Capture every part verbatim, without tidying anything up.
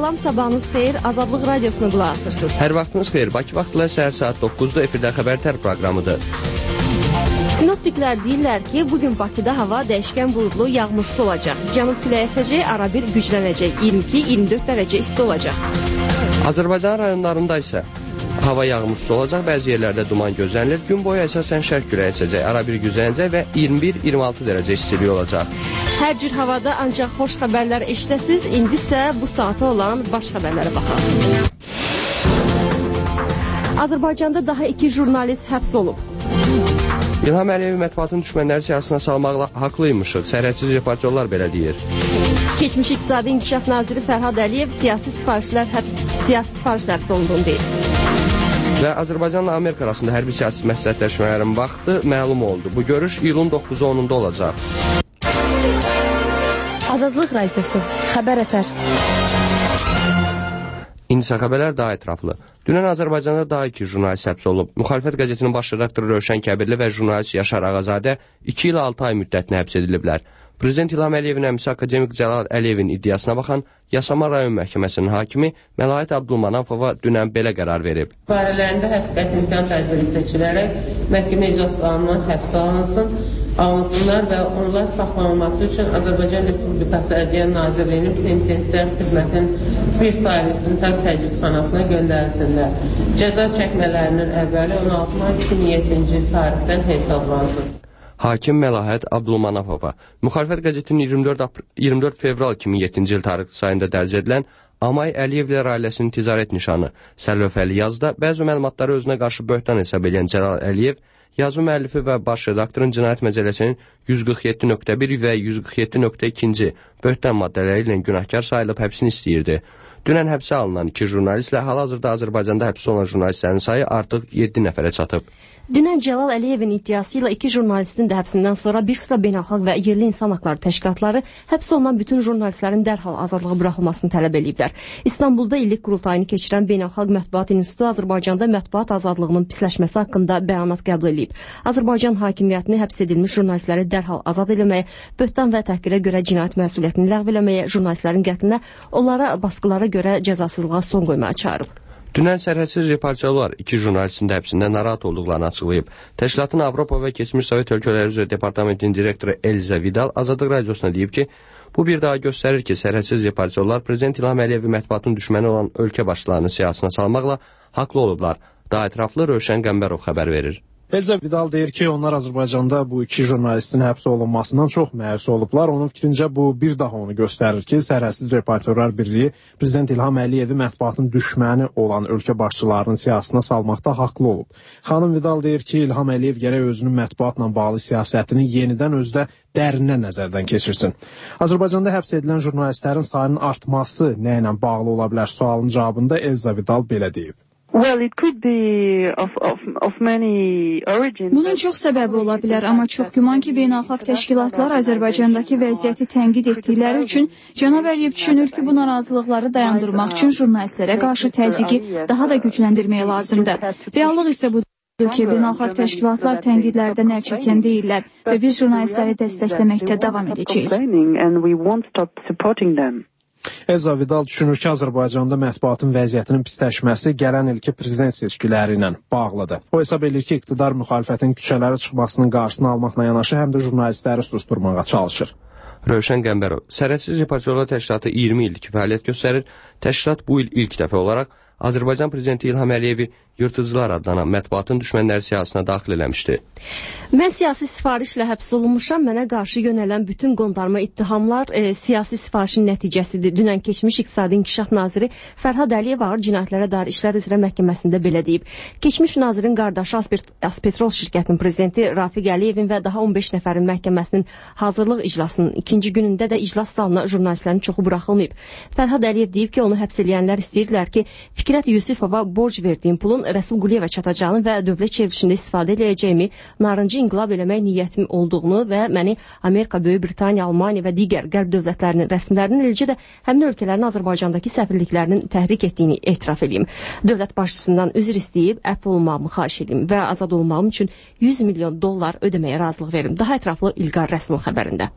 Salam, sabahınız xeyir, Azadlıq Radiosuna qulaq asırsınız. Hər vaxtınız xeyir, Bakı vaxtla səhər saat doqquzda efirdə xəbərtər proqramıdır. Sinoptiklər deyirlər ki, bugün Bakıda hava dəyişkən buludlu, yağmursuz olacaq. Cənub küləyi əsəcək, arabir güclənəcək, iyirmi iki iyirmi dörd dərəcə isti olacaq. Azərbaycan rayonlarında isə hava yağmursuz olacaq, bəzi yerlərdə duman gözlənilir. Gün boyu əsasən şərq küləyi əsəcək, arabir güclənəcək və iyirmi bir iyirmi altı dərəcə istilik olacaq. Hər cür havada ancaq xoş xəbərlər eşidəsiz. İndi isə bu saata olan baş xəbərlərə baxaq. Azərbaycanda daha iki jurnalist həbs olub. İlham Əliyev mətbuatın düşmənləri siyasına salmaqla haqlıymışıq. Sərhədsiz reportyorlar belə deyir. Keçmiş İqtisadi İnkişaf Naziri Fərhad Əliyev siyasi sifarişlər həbs, siyasi sifarişlər sonundan deyil. Və Azərbaycanla Amerika arasında hərbi siyasi məsləhətləşmələrin vaxtı məlum oldu. Bu görüş iyulun doqquz onunda olacaq. Azadlıq Radiosu, xəbər ətər. İndi isə xəbərlər daha ətraflı. Dünən Azərbaycanda daha iki jurnalist həbs olub. Müxalifət qəzetinin baş redaktoru Rövşən Kəbirli və jurnalist Yaşar Ağazadə iki ilə altı ay müddətinə həbs ediliblər. Prezident İlham Əliyevin əmisi akademik Cəlal Əliyevin iddiasına baxan Yasama rayon məhkəməsinin hakimi Məlahət Abdulmanafova dünən belə qərar verib. Barələrində həbs qəti imkan tədbiri seçilərək məhkəmə iclaslarından həbs alınsın, alınsınlar və onlar saxlanılması üçün Azərbaycan Respublikası Ədliyyə Nazirliyinin penitensiar xidmətin bir sayılı istintaq təcridxanasına göndərilsinlər. Cəza çəkmələrinin əvvəli on altı may iki min yeddinci il tarixdən hesablansın. Hakim Məlahət Abdulmanafova Müxalifət qəzetinin iyirmi dörd fevral iki min yeddinci il tarixli sayında dərc edilən Amay Əliyevlər ailəsinin ticarət nişanı sərlövhəli yazıda bəzi məlumatları özünə qarşı böhtan hesab edən Cəlal Əliyev yazı müəllifi və baş redaktorun cinayət məcəlləsinin yüz qırx yeddi nöqtə bir və yüz qırx yeddi nöqtə iki böhtan maddələri ilə günahkar sayılıb həbsini istəyirdi. Dünən həbsə alınan iki jurnalistlə hal-hazırda Azərbaycanda həbs olunan jurnalistlərin sayı artıq yeddi nəfərə çatıb. Dünən Cəlal Əliyevin iddiası ilə iki jurnalistin də həbsindən sonra bir sıra beynəlxalq və yerli insan haqları təşkilatları həbs olunan bütün jurnalistlərin dərhal azadlığa buraxılmasını tələb ediblər. İstanbulda illik qurultayını keçirən Beynəlxalq Mətbuat İnstitutu Azərbaycanda mətbuat azadlığının pisləşməsi haqqında bəyanat qəbul edib. Azərbaycan hakimiyyətini həbs edilmiş jurnalistləri dərhal azad etməyə, böhtan və təhqirə görə cinayət məsuliyyətini ləğv etməyə, jurnalistlərin qətlinə, onlara basqılara görə cəzasızlığa son qoymaya çağırıb. Dünən sərhədsiz reportyorlar iki jurnalistin də həbsindən narahat olduqlarını açıqlayıb. Təşkilatın Avropa və keçmiş Sovet ölkələri üzrə departamentinin direktoru Eliza Vidal Azadlıq Radiosuna deyib ki, bu bir daha göstərir ki, sərhədsiz reportyorlar Prezident İlham Əliyevi mətbuatın düşməni olan ölkə başçılarının siyasına salmaqla haqlı olublar. Daha ətraflı Rövşən Qəmbərov xəbər verir. Eliza Vidal deyir ki, onlar Azərbaycanda bu iki jurnalistin həbs olunmasından çox məyus olublar. Onun fikrincə bu bir daha onu göstərir ki, Sərhədsiz Reportyorlar Birliyi Prezident İlham Əliyevi mətbuatın düşməni olan ölkə başçılarının siyasına salmaqda haqlı olub. Xanım Vidal deyir ki, İlham Əliyev gərək özünün mətbuatla bağlı siyasətini yenidən özdə dərindən nəzərdən keçirsin. Azərbaycanda həbs edilən jurnalistlərin sayının artması nə ilə bağlı ola bilər sualın cavabında Eliza Vidal belə deyib. Well, it could be of, of, of many origins. Bunun çox səbəbi ola bilər, amma çox güman ki, beynəlxalq təşkilatlar Azərbaycandakı vəziyyəti tənqid etdikləri üçün Cənab Əliyev düşünür ki, bu narazılıqları dayandırmaq üçün jurnalistlərə qarşı təzyiqi daha da gücləndirmək lazımdır. Reallıq isə budur ki, beynəlxalq təşkilatlar tənqidlərdən əl çəkən deyirlər və biz jurnalistləri dəstəkləməkdə davam edəcəyik. Eliza Vidal düşünür ki, Azərbaycanda mətbuatın vəziyyətinin pisləşməsi gələn ilki prezident seçkiləri ilə bağlıdır. O hesab edir ki, iqtidar müxalifətin küçələrə çıxmasının qarşısını almaqla yanaşı həm də jurnalistləri susturmağa çalışır. Rövşən Qəmbərov, Sərhədsiz Reportyorlar Təşkilatı iyirmi illik fəaliyyət göstərir. Təşkilat bu il ilk dəfə olaraq Azərbaycan Prezidenti İlham Əliyevi yırtıcılar adlanan mətbuatın düşmənləri siyasına daxil eləmişdi. Mən siyasi sifarişlə həbs olunmuşam. Mənə qarşı yönələn bütün qondarma ittihamlar e, siyasi sifarişin nəticəsidir. Dünən keçmiş İqtisadi İnkişaf Naziri Fərhad Əliyev ağır cinayətlərə dair işlər üzrə məhkəməsində belə deyib. Keçmiş nazirin qardaşı Aspetrol şirkətinin prezidenti Rafiq Əliyevin və daha on beş nəfərin məhkəməsinin hazırlıq iclasının ikinci günündə də iclas salına jurnalistlərin çoxu buraxılmayıb. Fərhad Əliyev deyib ki, onu həbs eləyənlər istəyirlər ki, Fikrət Yusifova borc verdiyim pulun Rəsul Quliyevə çatacağını və dövlət çevrilişində istifadə edəcəyimi, narıncı inqilab eləmək niyyətim olduğunu və məni Amerika, Böyük Britaniya, Almaniya və digər qərb dövlətlərinin rəsmilərinin, eləcə də həmin ölkələrin Azərbaycandakı səfirliklərinin təhrik etdiyini etiraf edeyim. Dövlət başçısından üzr istəyib, əfv olmağımı xahiş edeyim və azad olmağım üçün yüz milyon dollar ödəməyə razılıq verim. Daha ətraflı İlqar Rəsulun xəbərində.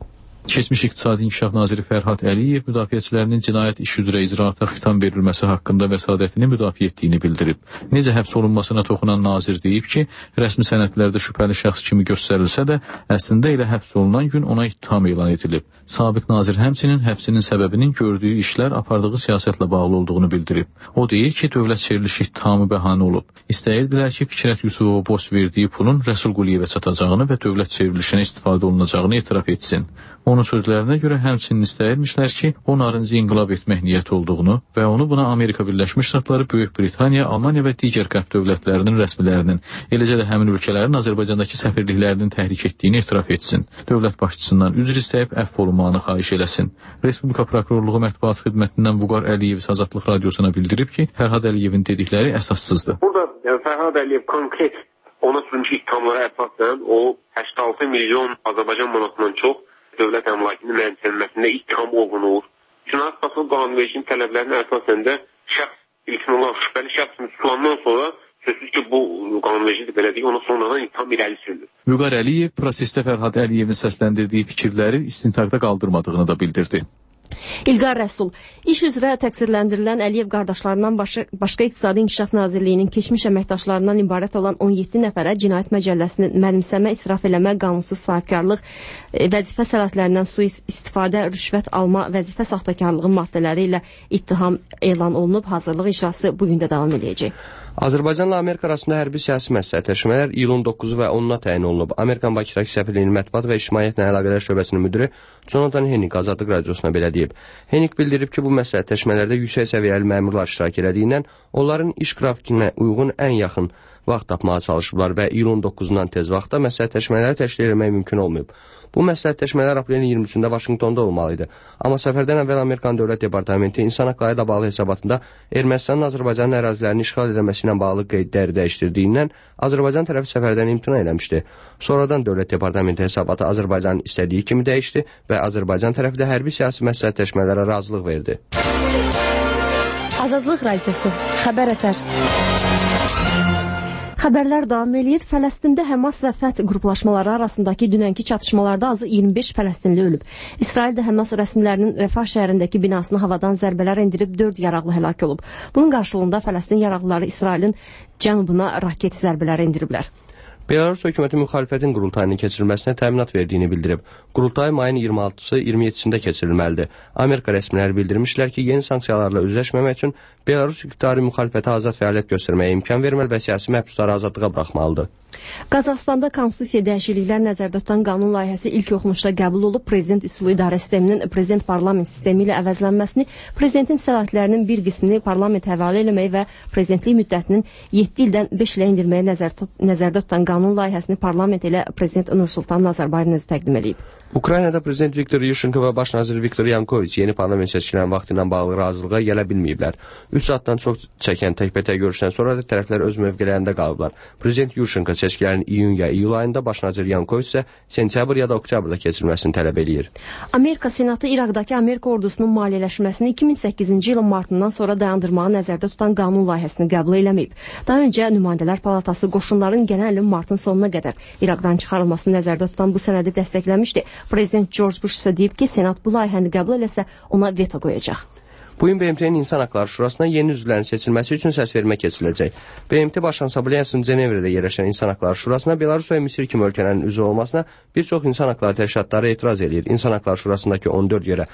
Keçmiş İqtisadi İnkişaf naziri Fərhad Əliyev müdafiəçilərinin cinayət iş üzrə icraata xitam verilməsi haqqında vəsadətini müdafiə etdiyini bildirib. Necə həbs olunmasına toxunan nazir deyib ki, rəsmi sənədlərdə şübhəli şəxs kimi göstərilsə də, əslində elə həbs olunan gün ona ittiham elan edilib. Sabiq nazir həmçinin həbsinin səbəbinin gördüyü işlər apardığı siyasətlə bağlı olduğunu bildirib. O deyir ki, dövlət çevrilişi ittihamı bəhanə olub. İstəyirdilər ki, Fikrət Yusufova borc verdiyi pulun Rəsul Quliyevə çatacağını və dövlət çevrilişinə istifadə olunacağını etiraf etsin. Onun sözlərinə görə həmçinin istəyirmişlər ki, o narıncı inqilab etmək niyyəti olduğunu və onu buna Amerika Birləşmiş Ştatları, Böyük Britaniya, Almaniya və digər qərb dövlətlərinin rəsmilərinin, eləcə də həmin ölkələrin Azərbaycandakı səfirliklərinin təhrik etdiyini etiraf etsin. Dövlət başçısından üzr istəyib əfv olunmağını xahiş eləsin. Respublika Prokurorluğu Mətbuat Xidmətindən Vüqar Əliyev Azadlıq Radiosuna bildirib ki, Fərhad Əliyevin dedikləri əsassızdır. Burada yəni, Fərhad Əliyev konkret ona sürmüş ittihamlara əsasən o səksən altı milyon Azərbaycan manatından çox dövlət əmlakının mənimsənməsində ittiham olunur. Cinayət Prosesi qanunvericinin tələblərinə əsasən də şəxs ilkin olaraq şübhəli şəxs tutulandan sonra sözsüz ki, bu qanunverici belə deyil, ona sonradan ittiham irəli sürülür. Vüqar Əliyev prosesdə Fərhad Əliyevin səsləndirdiyi fikirləri istintaqda qaldırmadığını da bildirdi. İlqar Rəsul, iş üzrə təqsirləndirilən Əliyev qardaşlarından başqa, başqa İqtisadi İnkişaf Nazirliyinin keçmiş əməkdaşlarından ibarət olan on yeddi nəfərə Cinayət Məcəlləsinin mənimsəmə, israf eləmə, qanunsuz sahibkarlıq, vəzifə sənədlərindən sui-istifadə, rüşvət alma, vəzifə saxtakarlığı maddələri ilə ittiham elan olunub. Hazırlıq icrası bugün də davam edəcək. Azərbaycanla Amerika arasında hərbi siyasi məsləhətləşmələr iyulun doqquzu və onuna təyin olunub. Amerikan Bakıdakı səfirliyinin mətbuat və ictimaiyyətlə əlaqələr şöbəsinin müdiri Jonathan Hennig Azadlıq Radiosuna belə deyib. Hennig bildirib ki, bu məsləhətləşmələrdə yüksək səviyyəli məmurlar iştirak elədiyindən onların iş qrafikinə uyğun ən yaxın vaxt tapmağa çalışıblar və iyulun doqquzundan tez vaxtda məsləhətləşmələri təşkil etmək mümkün olmayıb. Bu məsləhətləşmələr aprelin iyirmi üçündə Vaşinqtonda olmalıydı. Amma səfərdən əvvəl Amerikan Dövlət Departamenti insan haqları ilə bağlı hesabatında Ermənistanın Azərbaycanın ərazilərini işğal edilməsi ilə bağlı qeydləri dəyişdirdiyindən Azərbaycan tərəfi səfərdən imtina eləmişdi. Sonradan Dövlət Departamenti hesabatı Azərbaycanın istədiyi kimi dəyişdi və Azərbaycan tərəfi də hərbi siyasi məsləhətləşmələrə razılıq verdi. Azadlıq Radiosu, xəbər ətər. Xəbərlər davam edir. Fələstində Həmas və Fəth qruplaşmaları arasındakı dünənki çatışmalarda azı iyirmi beş fələstinli ölüb. İsrail də Həmas rəsmilərinin Rəfah şəhərindəki binasına havadan zərbələr endirib dörd yaraqlı həlak olub. Bunun qarşılığında Fələstin yaraqlıları İsrailin cənubuna raket zərbələri endiriblər. Belarus hökuməti müxalifətin qurultayının keçirilməsinə təminat verdiyini bildirib. Qurultay mayın iyirmi altısı iyirmi yeddisində keçirilməlidir. Amerika rəsmiləri bildirmişlər ki, yeni sanksiyalarla üzləşməmək üçün Belarus iqtidarı müxalifətə azad fəaliyyət göstərməyə imkan verməli və siyasi məhbusları azadlığa buraxmalıdır. Qazaxstanda konstitusiya dəyişikliklər nəzərdə tutan qanun layihəsi ilk oxunuşda qəbul olub. Prezident üsulu idarə sisteminin prezident parlament sistemi ilə əvəzlənməsini, prezidentin səlahiyyətlərinin bir qismini parlament həvalə eləməyi və prezidentlik müddətinin yeddi ildən beş ilə indirməyə nəzər tut nəzərdə tutan qanun layihəsini parlament ilə prezident Nursultan Nazarbayevin özü təqdim edib. Ukraynada prezident Viktor Yushchenko və baş nazir Viktor Yanukovich yeni parlament seçkilərinin vaxtı ilə bağlı razılığa gələ bilməyiblər. üç saatdan çox çəkən təkbətək görüşdən sonra da tərəflər öz mövqelərində qalıblar. Prezident Yushchenko seçkilərin iyun ya iyul ayında, baş nazir Yanukovich isə sentyabr ya da oktyabrda keçirilməsini tələb eləyir. Amerika Senatı İraqdakı Amerika ordusunun maliyyələşməsini iki min səkkizinci ilin martından sonra dayandırmağı nəzərdə tutan qanun layihəsini qəbul eləməyib. Daha öncə Nümayəndələr Palatası qoşunların genel ilin martın sonuna qədər İraqdan çıxarılmasını nəzərdə tutan bu sənədi dəstəkləmişdi. Prezident George Bush isə deyib ki, Senat bu layihəni qəbul eləsə ona veto qoyacaq. Bu gün B M T-nin İnsan Haqları Şurasına yeni üzvlərin seçilməsi üçün səsvermə keçiriləcək. B M T Baş Assambleyasının Cenevrədə yerləşən İnsan Haqları Şurasına Belarus və Misir kimi ölkələrin üzvü olmasına bir çox insan haqları təşkilatları etiraz edir. İnsan Haqları Şurasındakı on dörd yerə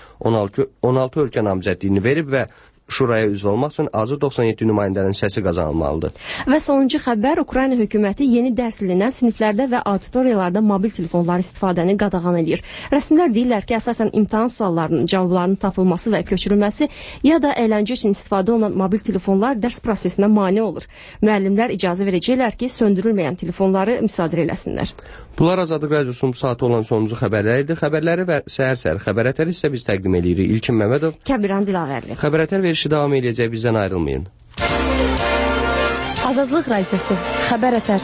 on altı ölkə namzədliyini verib və Şuraya üzv olmaq üçün azı doxsan yeddi nümayəndənin səsi qazanılmalıdır. Və sonuncu xəbər, Ukrayna hökuməti yeni dərs ilinən siniflərdə və auditoriyalarda mobil telefonlar istifadəni qadağan edir. Rəsmilər deyirlər ki, əsasən imtahan suallarının cavablarının tapılması və köçürülməsi ya da əyləncə üçün istifadə olunan mobil telefonlar dərs prosesinə mane olur. Müəllimlər icazə verəcəklər ki, söndürülməyən telefonları müsadirə eləsinlər. Bunlar Azadlıq Radiosunun bu saatı olan sonuncu xəbərləridir. Xəbərləri və səhər-səhər xəbərətəri isə biz təqdim edirik. İlkin Məmmədov, Kəbiran Dilavərli. Xəbərətər verişi davam edəcək, bizdən ayrılmayın. Azadlıq Radiosu, xəbər ətər.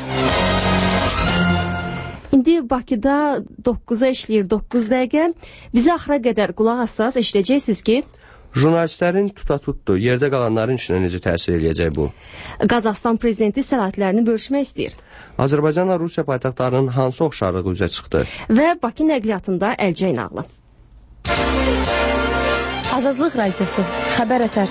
İndi Bakıda doqquza işləyir doqquz dəqiqə. Bizə axıra qədər qulaq assaz eşidəcəksiniz ki, jurnalistlərin tuta-tutdu, yerdə qalanların işinə necə təsir eləyəcək bu? Qazaxstan prezidenti səlahiyyətlərini bölüşmək istəyir. Azərbaycanla Rusiya paytaxtlarının hansı oxşarlığı üzə çıxdı? Və Bakı nəqliyyatında əlcək nağlı. Azadlıq Radiosu. Xəbər ətər.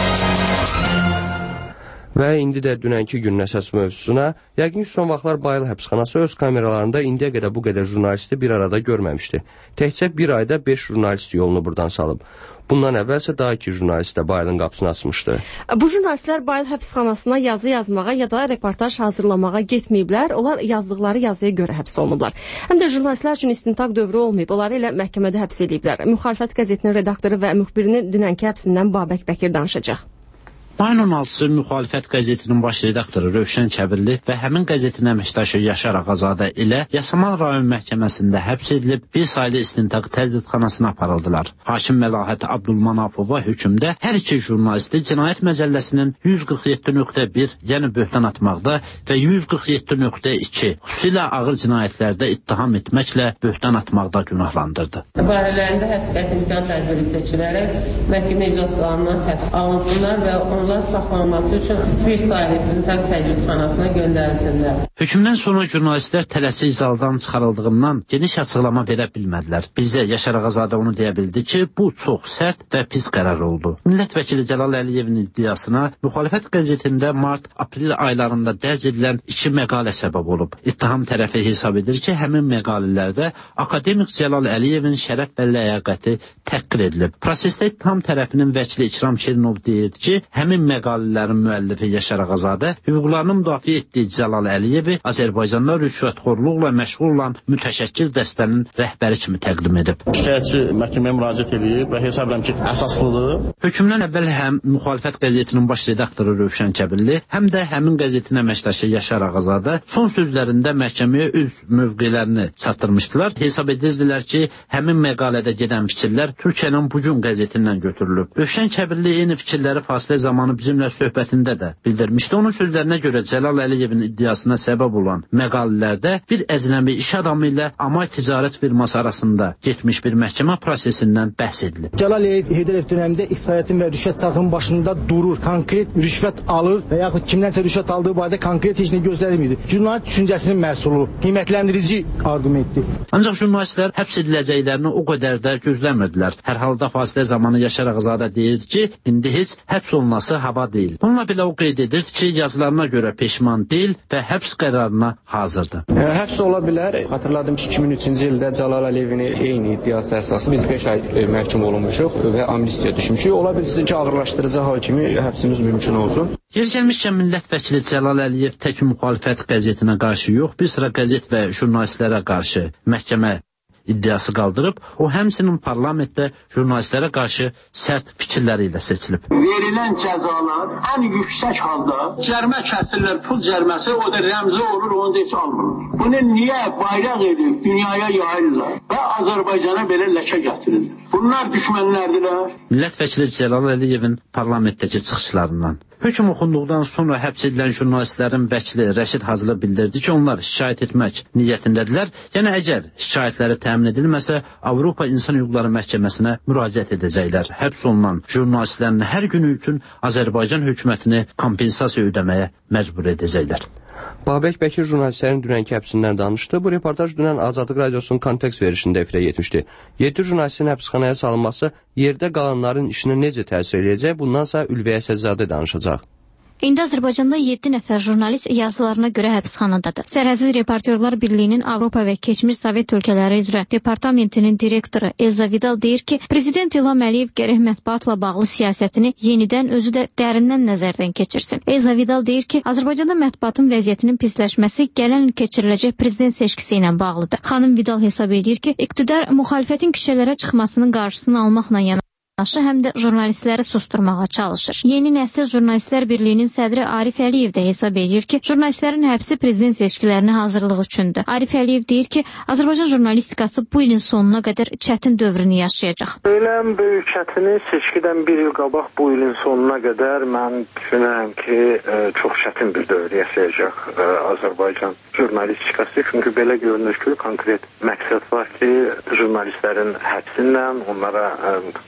Və indi də dünənki günün əsas mövzusuna, yəqin ki, son vaxtlar Bayıl həbsxanası öz kameralarında indiyə qədər bu qədər jurnalisti bir arada görməmişdi. Təkcə bir ayda beş jurnalist yolunu buradan salıb. Bundan əvvəlsə daha iki jurnalist də Bayılın qapısını açmışdı. Bu jurnalistlər Bayıl həbsxanasına yazı yazmağa ya da reportaj hazırlamağa getməyiblər. Onlar yazdıqları yazıya görə həbs olunublar. Həm də jurnalistlər üçün istintaq dövrü olmayıb. Onları elə məhkəmədə həbs ediblər. Müxalifət qəzetinin redaktoru və müxbirinin dünənki həbsindən Babək Bəkir danışacaq. Mayın on altısı Müxalifət qəzetinin baş redaktoru Rövşən Kəbirli və həmin qəzetin əməkdaşı Yaşar Ağazadə ilə Yasamal rayon məhkəməsində həbs edilib bir saylı istintaq tədqiqatxanasına aparıldılar. Hakim Məlahət Abdulmanafova hökmdə hər iki jurnalisti cinayət məcəlləsinin yüz qırx yeddi nöqtə bir, yəni böhtan atmaqda və yüz qırx yeddi nöqtə iki, xüsusilə ağır cinayətlərdə ittiham etməklə böhtan atmaqda günahlandırdı. Barələrində həbs qəti imkan tədbiri seçilərək məhkəmə iclaslarından həbs alınsınlar və onlar saxlanması üçün bir saylı istintaq tədqiqatxanasına göndərilsinlər. Hökmdən sonra jurnalistlər tələsik zaldan çıxarıldığından geniş açıqlama verə bilmədilər. Bizə Yaşar Ağazadə onu deyə bildi ki, bu çox sərt və pis qərar oldu. Millət vəkili Cəlal Əliyevin iddiasına Müxalifət qəzetində mart-aprel aylarında dərc edilən iki məqalə səbəb olub. İttiham tərəfi hesab edir ki, həmin məqalələrdə akademik Cəlal Əliyevin şərəf və ləyaqəti təhqir edilib. Prosesdə ittiham tərəfinin vəkili İkram Şirinov deyir ki, həmin məqalələrin müəllifi Yaşar Ağazadə hüquqlarını müdafiə etdiyi Cəlal Əliyevi Azərbaycanda rüşvətxorluqla məşğul olan mütəşəkkil dəstənin rəhbəri kimi təqdim edib. Şikayətçi məhkəməyə müraciət edib və hesab edirəm ki, əsaslıdır. Hökmdən əvvəl həm Müxalifət qəzetinin baş redaktoru Rövşən Kəbirli, həm də həmin qəzetin əməkdaşı Yaşar Ağazadə son sözlərində məhkəməyə öz mövqelərini çatdırmışdılar. Hesab edirdilər ki, həmin məqalədə gedən fikirlər Türkiyənin Bu Gün qəzetindən götürülüb. Rövşən Kəbirli eyni fikirləri fasilə zamanı bizimlə söhbətində də bildirmişdi. Onun sözlərinə görə Cəlal Əliyevin iddiasına səbəb olan məqalələrdə bir əcnəbi iş adamı ilə Amay ticarət firması arasında getmiş bir məhkəmə prosesindən bəhs edilib. Cəlal Əliyev Heydər Əliyev dövründə iqtisadiyyatın və rüşvət çarxının başında durur, konkret rüşvət alır və yaxud kimdənsə rüşvət aldığı barədə konkret heç nə göstərmirdi. Jurnalist düşüncəsinin məhsulu, qiymətləndirici arqumentdir. Ancaq jurnalistlər həbs ediləcəklərini o qədər də gözləmirdilər. Hər halda fasilə zamanı Yaşar Ağazadə deyirdi ki, indi heç həbs olunması hava deyil. Bununla belə o qeyd edirdi ki, yazılarına görə peşman deyil və həbs qərarına hazırdır. E, həbs ola bilər. Xatırladım ki, iki min üçüncü ildə Cəlal Əliyevin eyni iddiası əsası biz beş ay e, məhkum olunmuşuq və amnistiya düşmüşük. Ola bilsin ki, ağırlaşdırıcı hal kimi həbsimiz mümkün olsun. Yer gəlmişkən millət vəkili Cəlal Əliyev tək Müxalifət qəzetinə qarşı yox, bir sıra qəzet və jurnalistlərə qarşı məhkəmə iddiası qaldırıb, o həmsinin parlamentdə jurnalistlərə qarşı sərt fikirləri ilə seçilib. Verilən cəzalar ən yüksək halda cərimə kəsirlər, pul cəriməsi, o da rəmzi olur, onu da heç almırlar. Bunu niyə bayraq edib, dünyaya yayırlar və Azərbaycana belə ləkə gətirir? Bunlar düşmənlərdirlər. Millət vəkili Cəlal Əliyevin parlamentdəki çıxışlarından. Hökm oxunduqdan sonra həbs edilən jurnalistlərin vəkili Rəşid Hacılı bildirdi ki, onlar şikayət etmək niyyətindədirlər. Yəni, əgər şikayətləri təmin edilməsə, Avropa İnsan Hüquqları Məhkəməsinə müraciət edəcəklər. Həbs olunan jurnalistlərin hər günü üçün Azərbaycan hökumətini kompensasiya ödəməyə məcbur edəcəklər. Babək Bəkir jurnalistlərin dünənki həbsindən danışdı. Bu reportaj dünən Azadlıq Radiosunun kontekst verişində efirə yetmişdi. yeddi jurnalistin həbsxanaya salınması yerdə qalanların işinə necə təsir edəcək, bundansa Ülviyə Səzzadə danışacaq. İndi Azərbaycanda yeddi nəfər jurnalist yazılarına görə həbsxanadadır. Sərhədsiz Reportyorlar Birliyinin Avropa və keçmiş Sovet ölkələri üzrə departamentinin direktoru Elza Vidal deyir ki, Prezident İlham Əliyev gərək mətbuatla bağlı siyasətini yenidən özü də dərindən nəzərdən keçirsin. Elza Vidal deyir ki, Azərbaycanda mətbuatın vəziyyətinin pisləşməsi gələn il keçiriləcək prezident seçkisi ilə bağlıdır. Xanım Vidal hesab edir ki, iqtidar müxalifətin küçələrə çıxmasının qarşısını almaqla yana həm də jurnalistləri susturmağa çalışır. Yeni Nəsil Jurnalistlər Birliyinin sədri Arif Əliyev də hesab edir ki, jurnalistlərin həbsi prezident seçkilərinə hazırlıq üçündür. Arif Əliyev deyir ki, Azərbaycan jurnalistikası bu ilin sonuna qədər çətin dövrünü yaşayacaq. Ölən böyük çətini seçkidən bir il qabaq bu ilin sonuna qədər mən düşünürəm ki, çox çətin bir dövr yaşayacaq Azərbaycan jurnalistikası. Çünki belə görünür ki, konkret məqsəd var ki, jurnalistlərin həbsindən onlara müxtəlif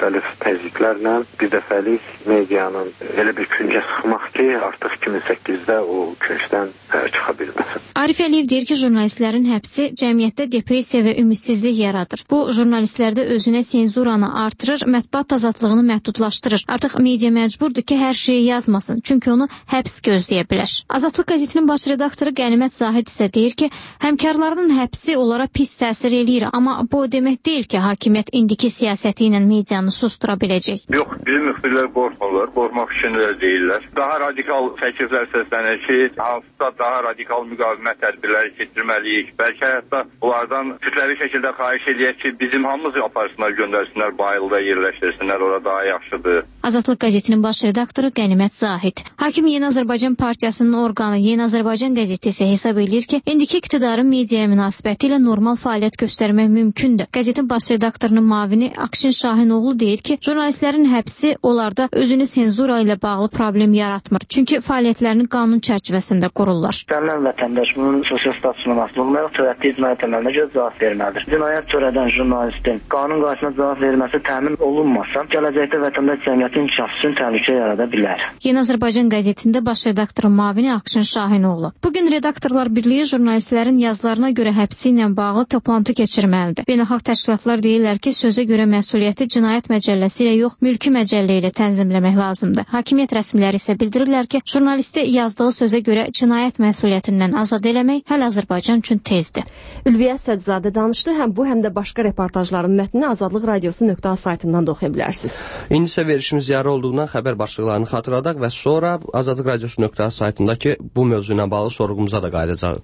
təzyiqlərlə bir dəfəlik medianın elə bir küncə sıxmaq ki, artıq iki min səkkizdə o küncdən çıxa bilməsin. Arif Əliyev deyir ki, jurnalistlərin həbsi cəmiyyətdə depressiya və ümidsizlik yaradır. Bu, jurnalistlərdə özünə senzuranı artırır, mətbuat azadlığını məhdudlaşdırır. Artıq media məcburdur ki, hər şeyi yazmasın, çünki onu həbs gözləyə bilər. Azadlıq qəzetinin baş redaktoru Qənimət Zahid isə deyir ki, həmkarlarının həbsi onlara pis təsir eləyir, amma bu demək deyil ki, hakimiyyət indiki siyasəti ilə medianı sustura biləcək. Yox, bizim müxbirlər qorxmurlar, qorxmaq fikrində deyirlər. Daha radikal təkliflər səslənir ki, hansısa daha radikal müqavimət tədbirləri keçirməliyik. Bəlkə hətta bunlardan kütləvi şəkildə xahiş edək ki, bizim hamımızı aparsınlar, göndərsinlər, bayılda yerləşdirsinlər, orada daha yaxşıdır. Azadlıq qəzetinin baş redaktoru Qənimət Zahid. Hakim Yeni Azərbaycan Partiyasının orqanı Yeni Azərbaycan qəzeti isə hesab edir ki, indiki iqtidarın mediaya münasibəti ilə normal fəaliyyət göstərmək mümkündür. Qəzetin baş redaktorunun müavini Akşin Şahinoğlu deyir ki, jurnalistlərin həbsi onlarda özünü senzura ilə bağlı problem yaratmır. Çünki fəaliyyətlərini qanun çərçivəsində qururlar. İstənilən vətəndaş bunun sosial statusuna məsul olmayaraq törətdiyi cinayət əməlinə görə cavab verməlidir. Cinayət törədən jurnalistin qanun qarşısında cavab verməsi təmin olunmasa, gələcəkdə vətəndaş cəmiyyəti inkişafı üçün təhlükə yarada bilər. Yeni Azərbaycan qəzetində baş redaktorun müavini Akşin Şahinoğlu. Bugün redaktorlar birliyi jurnalistlərin yazılarına görə həbsi ilə bağlı toplantı keçirməlidir. Beynəlxalq təşkilatlar deyirlər ki, sözə görə məsuliyyəti cinayət məcəlləsi ilə yox, mülki məcəllə ilə tənzimləmək lazımdır. Hakimiyyət rəsmiləri isə bildirirlər ki, jurnalisti yazdığı sözə görə cinayət məsuliyyətindən azad eləmək hələ Azərbaycan üçün tezdir. Ülviyə Sədzadə danışdı. Həm bu, həm də başqa reportajların mətnini azadlıq radiosu nöqtə az saytından da oxuya bilərsiniz. İndi isə verişimiz yarı olduğundan xəbər başlıqlarını xatırladaq və sonra azadlıq radiosu nöqtə az saytındakı bu mövzu ilə bağlı sorğumuza da qayıdacağıq.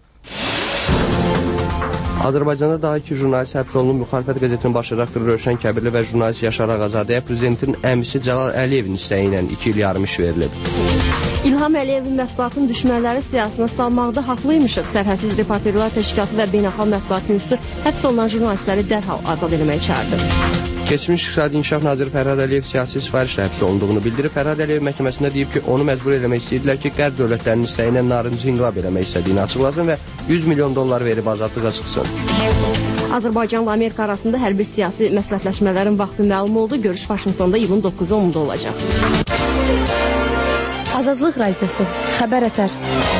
Azərbaycanda daha iki jurnalist həbs olunub. Müxalifət qəzetinin baş redaktoru Rövşən Kəbirli və jurnalist Yaşar Ağazadəyə prezidentin əmisi Cəlal Əliyevin istəyi ilə iki il yarım iş verilib. İlham Əliyevin mətbuatın düşmənləri siyasına salmaqda haqlıymışıq. Sərhədsiz Reporterlər Təşkilatı və Beynəlxalq Mətbuat İnstitutu həbs olunan jurnalistləri dərhal azad etməyə çağırdı. Keçmiş İqtisadi İnkişaf naziri Fərhad Əliyev siyasi sifarişlə həbs olunduğunu bildirib. Fərhad Əliyev məhkəməsində deyib ki, onu məcbur eləmək istəyirdilər ki, qərb dövlətlərinin istəyi ilə narıncı inqilab eləmək istədiyini açıqlasın və yüz milyon dollar verib azadlığa çıxsın. Azərbaycanla Amerika arasında hərbi siyasi məsləhətləşmələrin vaxtı məlum oldu. Görüş Vaşinqtonda iyulun doqquzu onunda olacaq. Azadlıq radiosu. Xəbər ətər.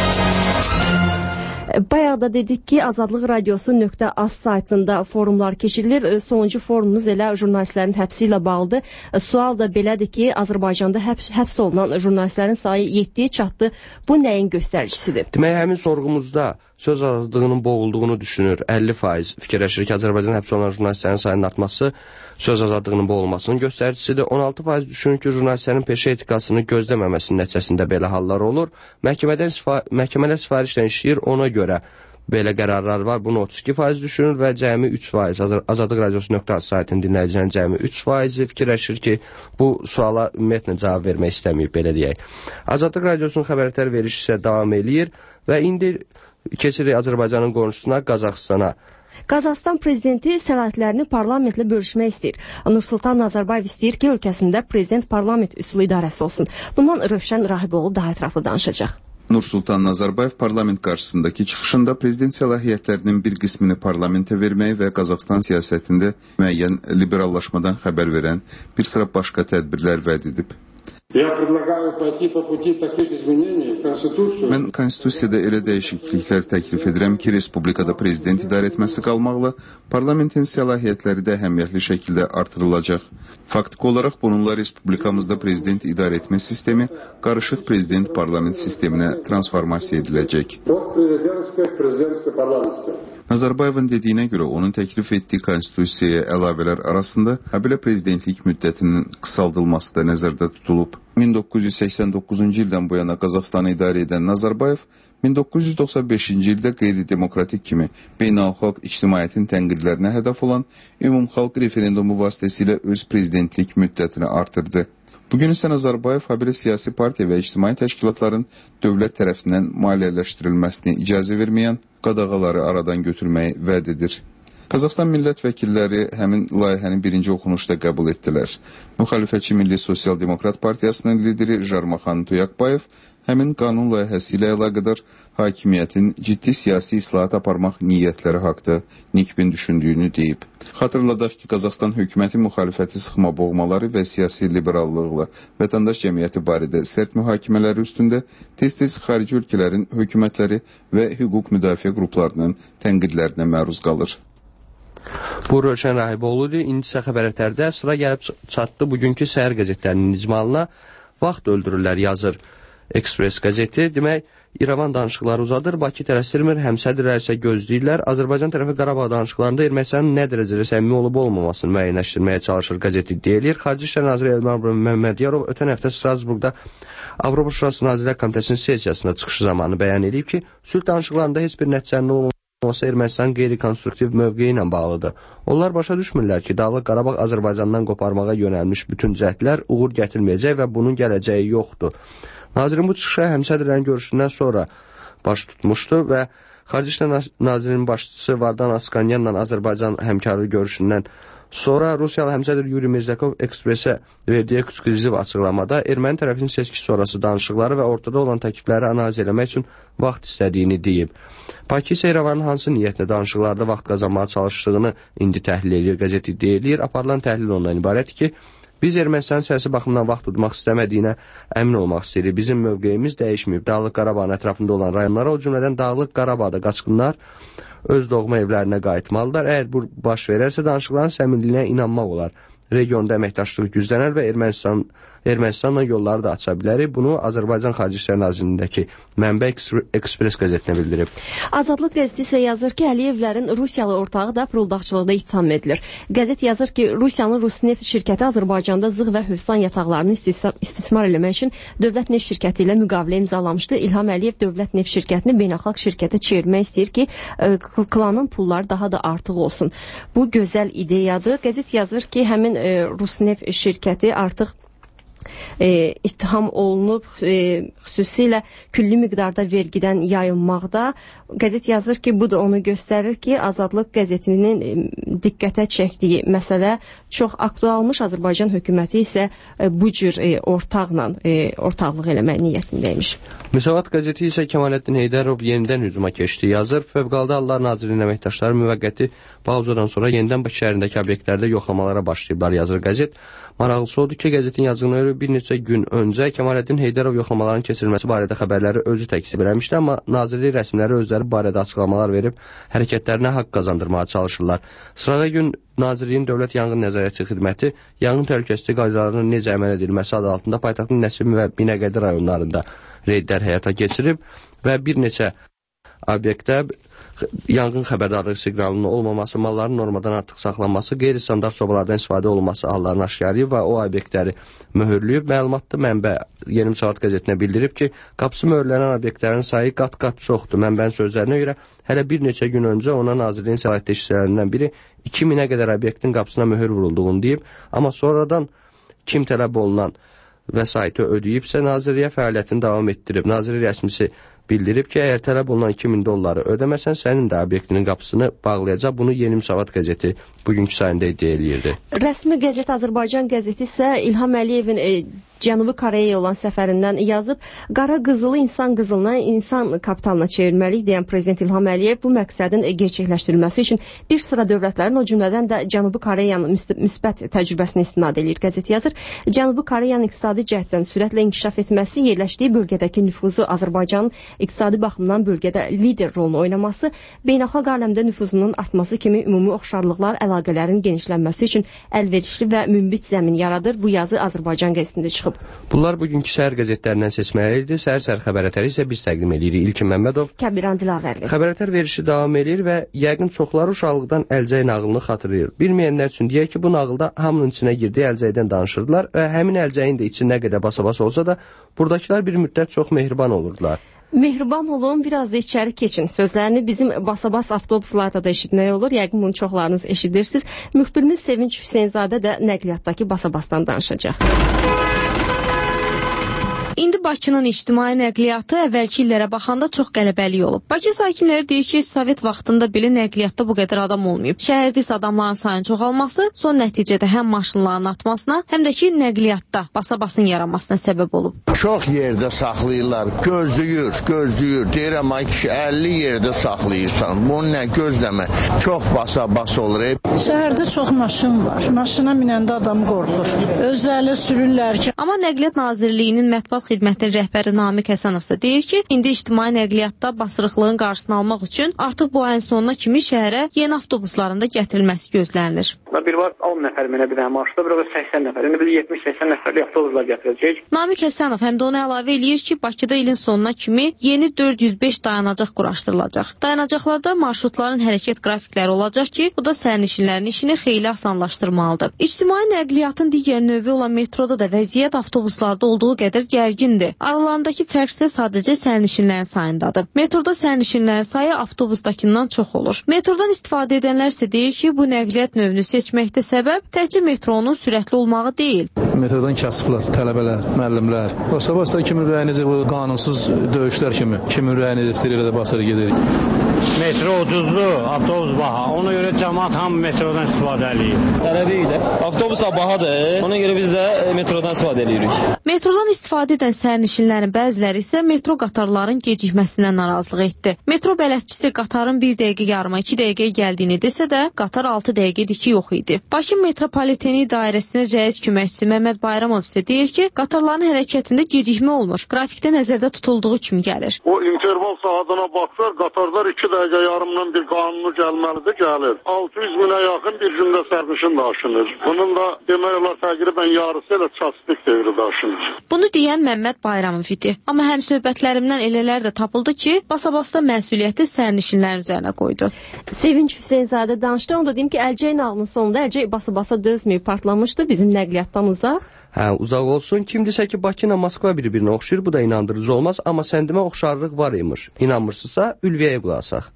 Bayaq da dedik ki, Azadlıq radiosu nöqtə az saytında forumlar keçirilir. Sonuncu forumumuz elə jurnalistlərin həbsi ilə bağlıdır. Sual da belədir ki, Azərbaycanda həbs, həbs olunan jurnalistlərin sayı yeddiyə çatdı. Bu nəyin göstəricisidir? Demək, həmin sorğumuzda söz azadlığının boğulduğunu düşünür. əlli faiz fikirləşir ki, Azərbaycanda həbs olunan jurnalistlərin sayının artması söz azadlığının boğulmasının göstəricisidir. on altı faiz düşünür ki, jurnalistlərin peşə etikasını gözləməməsinin nəticəsində belə hallar olur. Məhkəmədən sifa məhkəmələr sifarişlə işləyir, ona görə belə qərarlar var. Bunu otuz iki faiz düşünür və cəmi üç faiz Azadlıq radiosu nöqtə az saytının dinləyicilərin cəmi üç faizi fikirləşir ki, bu suala ümumiyyətlə cavab vermək istəməyib, belə deyək. Azadlıq radiosunun xəbərlər verişi isə davam eləyir və indi keçirik Azərbaycanın qonşusuna, Qazaxstana. Qazaxstan prezidenti səlahiyyətlərini parlamentlə bölüşmək istəyir. Nursultan Nazarbayev istəyir ki, ölkəsində prezident parlament üsulu idarəsi olsun. Bundan Rövşən Rahiboğlu daha ətraflı danışacaq. Nursultan Nazarbayev parlament qarşısındakı çıxışında prezident səlahiyyətlərinin bir qismini parlamentə vermək və Qazaxstan siyasətində müəyyən liberallaşmadan xəbər verən bir sıra başqa tədbirlər vəd edib. Mən konstitusiyada elə dəyişikliklər təklif edirəm ki, respublikada prezident idarə etməsi qalmaqla, parlamentin səlahiyyətləri də əhəmiyyətli şəkildə artırılacaq. Faktiki olaraq bununla respublikamızda prezident idarə etmə sistemi qarışıq prezident parlament sisteminə transformasiya ediləcək. Nazarbayevin dediyinə görə onun təklif etdiyi konstitusiyaya əlavələr arasında habelə prezidentlik müddətinin qısaldılması da nəzərdə tutulub. min doqquz yüz səksən doqquzuncu ildən bu yana Qazaxstanı idarə edən Nazarbayev min doqquz yüz doxsan beşinci ildə qeyri-demokratik kimi beynəlxalq ictimaiyyətin tənqidlərinə hədəf olan ümumxalq referendumu vasitəsilə öz prezidentlik müddətini artırdı. Bugün isə Nazarbayev habelə siyasi partiya və ictimai təşkilatların dövlət tərəfindən maliyyələşdirilməsini icazə verməyən qadağaları aradan götürməyi vəd edir. Qazaxstan millət vəkilləri həmin layihəni birinci oxunuşda qəbul etdilər. Müxalifətçi Milli Sosial Demokrat Partiyasının lideri Jarmaxan Tuyakbayev həmin qanun layihəsi ilə əlaqədar hakimiyyətin ciddi siyasi islahat aparmaq niyyətləri haqda nikbin düşündüyünü deyib. Xatırladaq ki, Qazaxstan hökuməti müxalifəti sıxma boğmaları və siyasi liberallıqla vətəndaş cəmiyyəti barədə sərt mühakimələri üstündə tez-tez xarici ölkələrin hökumətləri və hüquq müdafiə qruplarının tənqidlərinə məruz qalır. Bu Rövşən Rahiboğlu'dur. İndi isə xəbərlərdə sıra gəlib çatdı bugünkü səhər qəzetlərinin icmalına. Vaxt öldürürlər yazır Ekspres qəzeti. Demək, İrəvan danışıqları uzadır, Bakı tələsirmir, həmsədrlər isə gözləyirlər. Azərbaycan tərəfi Qarabağ danışıqlarında Ermənistanın nə dərəcədə səmimi olub olmamasını müəyyənləşdirməyə çalışır qəzeti deyir. Xarici İşlər Naziri Elmar Məmmədiyarov ötən həftə Strasburqda Avropa Şurası Nazirlər Komitəsinin sessiyasında çıxışı zamanı bəyan edib ki, sülh danışıqlarında heç bir nəticənin olmaması olsa Ermənistan qeyri-konstruktiv mövqeyi ilə bağlıdır. Onlar başa düşmürlər ki, Dağlıq Qarabağ Azərbaycandan qoparmağa yönəlmiş bütün cəhdlər uğur gətirməyəcək və bunun gələcəyi yoxdur. Nazirin bu çıxışa həmsədrlərin görüşündən sonra baş tutmuşdu və Xarici İşlər Nazirinin başçısı Vardan Askanyanla Azərbaycan həmkarı görüşündən sonra Rusiyalı həmsədr Yuri Mirzakov Ekspresə verdiyi ekskluziv açıqlamada erməni tərəfinin seçki sonrası danışıqları və ortada olan təklifləri analiz eləmək üçün vaxt istədiyini deyib. Bakı isə İrəvanın hansı niyyətlə danışıqlarda vaxt qazanmağa çalışdığını indi təhlil edir, qəzeti deyilir. Aparılan təhlil ondan ibarətdir ki, biz Ermənistanın siyasi baxımdan vaxt tutmaq istəmədiyinə əmin olmaq istəyirik. Bizim mövqeyimiz dəyişməyib. Dağlıq Qarabağın ətrafında olan rayonlara, o cümlədən Dağlıq Qarabağda qaçqınlar öz doğma evlərinə qayıtmalıdırlar. Əgər bu baş verərsə danışıqların səmimiliyinə inanmaq olar. Regionda əməkdaşlıq güclənər və Ermənistan, Ermənistanla yolları da aça bilərik. Bunu Azərbaycan Xarici İşlər Nazirliyindəki Mənbə Ekspres qəzetinə bildirib. Azadlıq qəzeti isə yazır ki, Əliyevlərin Rusiyalı ortağı da fırıldaqçılıqda ittiham edilir. Qəzet yazır ki, Rusiyanın Rusneft şirkəti Azərbaycanda zığ və hövsan yataqlarını istismar eləmək üçün Dövlət Neft şirkəti ilə müqavilə imzalamışdı. İlham Əliyev Dövlət Neft şirkətini beynəlxalq şirkətə çevirmək istəyir ki, klanın pulları daha da artıq olsun. Bu gözəl ideyadır. Qəzet yazır ki, həmin e, Rusneft şirkəti artıq E, ittiham olunub, e, xüsusilə külli miqdarda vergidən yayınmaqda. Qəzet yazır ki, bu da onu göstərir ki, Azadlıq qəzetinin e, diqqətə çəkdiyi məsələ çox aktualmış. Azərbaycan hökuməti isə e, bu cür e, ortaqla e, ortaqlıq eləmək niyyətindəymiş. Müsavat qəzeti isə Kemaləddin Heydərov yenidən hücuma keçdi yazır. Fövqəladə Hallar Nazirliyinin əməkdaşları müvəqqəti pauzadan sonra yenidən Bakı şəhərindəki obyektlərdə yoxlamalara başlayıblar yazır qəzet. Maraqlısı odur ki, qəzetin yazığına görə bir neçə gün öncə Kemaləddin Heydərov yoxlamaların keçirilməsi barədə xəbərləri özü təkzib eləmişdi, amma nazirlik rəsmiləri özləri barədə açıqlamalar verib hərəkətlərinə haqq qazandırmağa çalışırlar. Sırağa gün Nazirliyin Dövlət Yanğın Nəzarəti Xidməti yanğın təhlükəsizliyi qaydalarının necə əməl edilməsi adı altında paytaxtın Nəsimi və Binəqədi rayonlarında reydlər həyata keçirib və bir neçə obyektdə yanğın xəbərdarlığı siqnalının olmaması, malların normadan artıq saxlanması, qeyri-standart sobalardan istifadə olunması hallarını aşkarlayıb və o obyektləri möhürləyib. Məlumatlı mənbə Yeni Müsavat qəzetinə bildirib ki, qapısı möhürlənən obyektlərin sayı qat-qat çoxdur. Mənbənin sözlərinə görə hələ bir neçə gün öncə ona Nazirliyin səlahiyyətli işçilərindən biri iki minə qədər obyektin qapısına möhür vurulduğunu deyib, amma sonradan kim tələb olunan vəsaiti ödəyibsə Nazirliyə fəaliyyətini davam etdirib. Nazirlik rəsmisi bildirib ki, əgər tələb olunan iki min dolları ödəməsən, sənin də obyektinin qapısını bağlayacaq. Bunu Yeni Müsavat qəzeti bugünkü sayında iddia eləyirdi. Rəsmi qəzet Azərbaycan qəzeti isə İlham Əliyevin e, Cənubi Koreyaya olan səfərindən yazıb, qara qızılı insan qızılına, insan kapitalına çevirməliyik deyən Prezident İlham Əliyev bu məqsədin gerçəkləşdirilməsi üçün bir sıra dövlətlərin, o cümlədən də Cənubi Koreyanın müsbət təcrübəsini istinad edir qəzet yazır. Cənubi Koreyanın iqtisadi cəhddən sürətlə inkişaf etməsi, yerləşdiyi bölgədəki nüfuzu Azərbaycanın iqtisadi baxımdan bölgədə lider rolunu oynaması, beynəlxalq aləmdə nüfuzunun artması kimi ümumi oxşarlıqlar əlaqələrin genişlənməsi üçün əlverişli və münbit zəmin yaradır. Bu yazı Azərbaycan qəzetində çıxıb. Bunlar bugünkü səhər qəzetlərindən seçmələriydi. Səhər-səhər xəbərətəri isə biz təqdim edirik. İlkin Məmmədov, Kəbiran Dilavərli. Xəbərətər verişi davam edir və yəqin çoxları uşaqlıqdan Əlcək nağılını xatırlayır. Bilməyənlər üçün deyək ki, bu nağılda hamının içinə girdiyi Əlcəkdən danışırdılar və həmin Əlcəyin də içi nə qədər basa-basa olsa da, buradakılar bir müddət çox mehriban olurdular. Mehriban olun, biraz da içəri keçin. Sözlərini bizim basa-bas avtobuslarda da eşitmək olur. Yəqin bunu çoxlarınız eşidirsiniz. Müxbirimiz Sevinç Hüseynzadə də nəqliyyatdakı basa-basdan danışacaq. İndi Bakının ictimai nəqliyyatı əvvəlki illərə baxanda çox qələbəli olub. Bakı sakinləri deyir ki, Sovet vaxtında belə nəqliyyatda bu qədər adam olmayıb. Şəhərdə isə adamların sayının çoxalması son nəticədə həm maşınların artmasına, həm də ki, nəqliyyatda basa-basın yaranmasına səbəb olub. Çox yerdə saxlayırlar, gözləyir, gözləyir. Deyirəm, ay kişi, əlli yerdə saxlayırsan. Bunu nə gözləmə, çox basa-bas olur. Şəhərdə çox maşın var. Maşına minəndə adam qorxur. Özləri sürürlər ki. Amma Nəqliyyat Nazirliyinin mətbuat xidmətinin rəhbəri Namiq Həsənov isə deyir ki, indi ictimai nəqliyyatda basırıqlığın qarşısını almaq üçün artıq bu ayın sonuna kimi şəhərə yeni avtobuslarında gətirilməsi gözlənilir. Bir var on nəfər mənə bir dənə marşruta, bir var səksən nəfər. İndi biz yetmiş səksən nəfərlik avtobuslar gətirəcəyik. Namiq Həsənov həm də onu əlavə eləyir ki, Bakıda ilin sonuna kimi yeni dörd yüz beş dayanacaq quraşdırılacaq. Dayanacaqlarda marşrutların hərəkət qrafikləri olacaq ki, bu da sərnişinlərin işini xeyli asanlaşdırmalıdır. İctimai nəqliyyatın digər növü olan metroda da vəziyyət avtobuslarda olduğu qədər gərgindir. Aralarındakı fərq isə sadəcə sərnişinlərin sayındadır. Metroda sərnişinlərin sayı avtobusdakından çox olur. Metrodan istifadə edənlər isə deyir ki, bu nəqliyyat növünü seçməkdə səbəb təkcə metronun sürətli olmağı deyil. Metrodan kasıblar, tələbələr, müəllimlər. O sabahda kimin ürəyinizi bu qanunsuz döyüşlər kimi, kimin ürəyini istəyir də basır gedir. Metro ucuzdur, avtobus baha. Ona görə cəmaət hamı metrodan istifadə edir. Tələb deyil. Avtobus da bahadır. Ona görə biz də metrodan istifadə edirik. Metrodan istifadə edən sərnişinlərin bəziləri isə metro qatarların gecikməsindən narazılıq etdi. Metro bələdçisi qatarın bir dəqiqə yarıma iki dəqiqəyə gəldiyini desə də, qatar altı dəqiqədir ki, yox idi. Bakı Metropoliteni İdarəsinin rəis köməkçisi Məmməd Bayramov isə deyir ki, qatarların hərəkətində gecikmə olmur. Qrafikdə nəzərdə tutulduğu kimi gəlir. O interval saatına baxsaq, qatarlar iki dəqiqə yarımdan bir qanunu gəlməlidir, gəlir. altı yüz minə yaxın bir gündə sərnişin daşınır. Bunun da demək olar təqribən yarısı elə çastik devri daşınır. Bunu deyən Məmməd Bayramov idi. Amma həm söhbətlərimdən elələr də tapıldı ki, basa-basta məsuliyyəti sərnişinlərin üzərinə qoydu. Sevinç Hüseynzadə danışdı. Onu da deyim ki, Əlcək nağlının sonunda Əlcək basa-basa dözməyib partlamışdı bizim nəqliyyatdan uzaq. Hə, uzaq olsun. Kimdirsə ki, Bakı ilə Moskva bir-birinə oxşayır, bu da inandırıcı olmaz. Amma səndimə oxşarlıq var imiş. İnanmırsınızsa, Ülviyə qulaq asaq.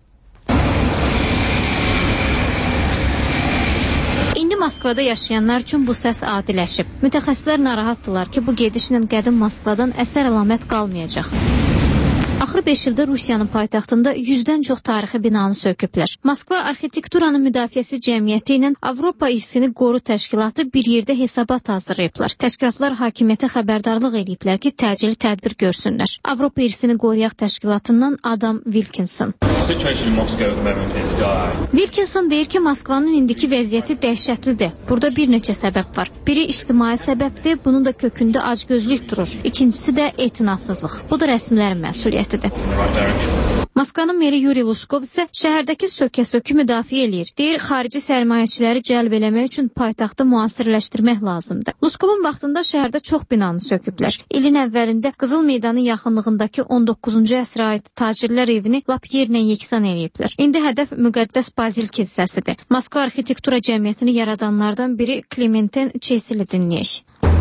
İndi Moskvada yaşayanlar üçün bu səs adiləşib. Mütəxəssislər narahatdırlar ki, bu gedişlə qədim Moskvadan əsər əlamət qalmayacaq. Axır beş ildə Rusiyanın paytaxtında yüzdən çox tarixi binanı söküblər. Moskva Arxitekturanın Müdafiəsi Cəmiyyəti ilə Avropa İrsini Qoru Təşkilatı bir yerdə hesabat hazırlayıblar. Təşkilatlar hakimiyyətə xəbərdarlıq ediblər ki, təcili tədbir görsünlər. Avropa İrsini Qoruyaq Təşkilatından Adam Wilkinson. Wilkinson deyir ki, Moskvanın indiki vəziyyəti dəhşətlidir. Burada bir neçə səbəb var. Biri ictimai səbəbdir, bunun da kökündə acgözlük durur. İkincisi də etinasızlıq. Bu da rəsmilərin məsuliyyətidir. Moskvanın meri Yuri Lushkov isə şəhərdəki sökə-sökü müdafiə eləyir. Deyir, xarici sərmayəçiləri cəlb eləmək üçün paytaxtı müasirləşdirmək lazımdır. Lushkovun vaxtında şəhərdə çox binanı söküblər. İlin əvvəlində Qızıl Meydanın yaxınlığındakı on doqquzuncu əsrə aid tacirlər evini lap yerlə yeksan eləyiblər. İndi hədəf müqəddəs Bazil kilsəsidir. Moskva Arxitektura Cəmiyyətini yaradanlardan biri Clementin Çesili dinləyək.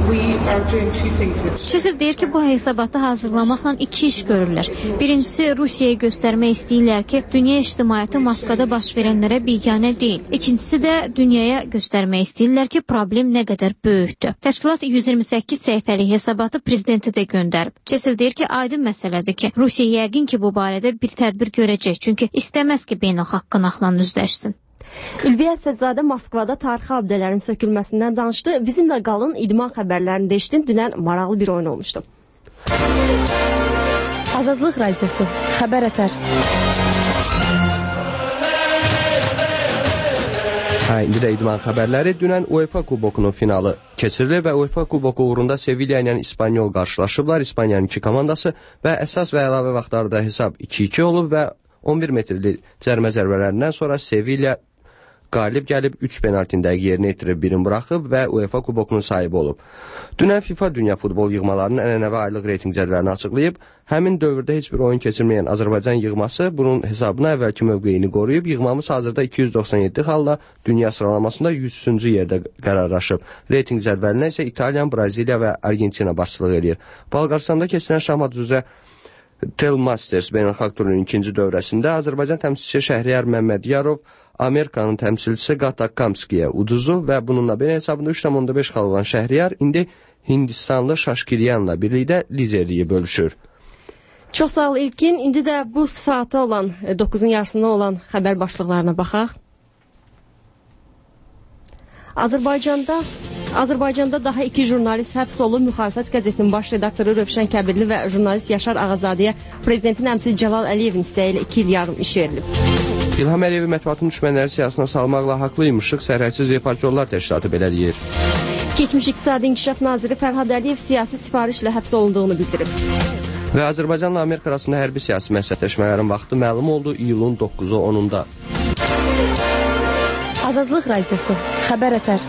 Çesil deyir ki, bu hesabatı hazırlamaqla iki iş görürlər. Birincisi, Rusiyaya göstərmək istəyirlər ki, dünya ictimaiyyəti Moskvada baş verənlərə biganə deyil. İkincisi də dünyaya göstərmək istəyirlər ki, problem nə qədər böyükdür. Təşkilat yüz iyirmi səkkiz səhifəli hesabatı prezidentə də göndərib. Çesil deyir ki, aydın məsələdir ki, Rusiya yəqin ki, bu barədə bir tədbir görəcək, çünki istəməz ki, beynəlxalq qınaqla üzləşsin. Ülviyə Əsədzadə Moskvada tarixi abidələrin sökülməsindən danışdı. Bizimlə qalın, idman xəbərlərində eşitdin. Dünən maraqlı bir oyun olmuşdu. Azadlıq Radiosu. Xəbər ətər. Hə, indi də idman xəbərləri. Dünən UEFA kubokunun finalı keçirilir və UEFA kuboku uğrunda Sevilla ilə İspanyol qarşılaşıblar. İspaniyanın iki komandası və əsas və əlavə vaxtlarda hesab iki iki olub və on bir metrli cərmə zərbələrindən sonra Sevilla qalib gəlib üç penaltini dəqiq yerinə yetirib, birini buraxıb və UEFA kubokunun sahibi olub. Dünən FIFA Dünya Futbol yığmalarının ənənəvi aylıq reyting cədvəlini açıqlayıb. Həmin dövrdə heç bir oyun keçirməyən Azərbaycan yığması bunun hesabına əvvəlki mövqeyini qoruyub. Yığmamız hazırda iki yüz doxsan yeddi xalla dünya sıralamasında yüz üçüncü yerdə qərarlaşıb. Reyting cədvəlinə isə İtaliya, Braziliya və Argentina başçılıq edir. Balqaristanda keçirilən şahmat üzrə Tel Masters beynəlxalq turunun ikinci dövrəsində Azərbaycan təmsilçisi Şəhriyar Məmmədiyarov Amerikanın təmsilçisi Gata Kamskiyə uduzu və bununla belə hesabında üç tam onda beş xal olan Şəhriyar indi Hindistanlı Şaşkiryanla birlikdə liderliyi bölüşür. Çox sağ ol İlkin. İndi də bu saata olan, dokuzun yarısında olan xəbər başlıqlarına baxaq. Azərbaycanda Azərbaycanda daha iki jurnalist həbs olunub. Müxalifət qəzetinin baş redaktoru Rövşən Kəbirli və jurnalist Yaşar Ağazadəyə prezidentin əmsilçisi Cəlal Əliyevin istəyi ilə iki il yarım iş verilib. İlham Əliyevi mətbuatın düşmənləri siyasına salmaqla haqlıymışıq, Sərhədsiz Reportyorlar Təşkilatı belə deyir. Keçmiş İqtisadi İnkişaf Naziri Fərhad Əliyev siyasi sifarişlə həbs olunduğunu bildirib. Və Azərbaycanla Amerika arasında hərbi siyasi məsləhətləşmələrin vaxtı məlum oldu iyulun doqquzu onunda. Azadlıq Radiosu, xəbər ətər.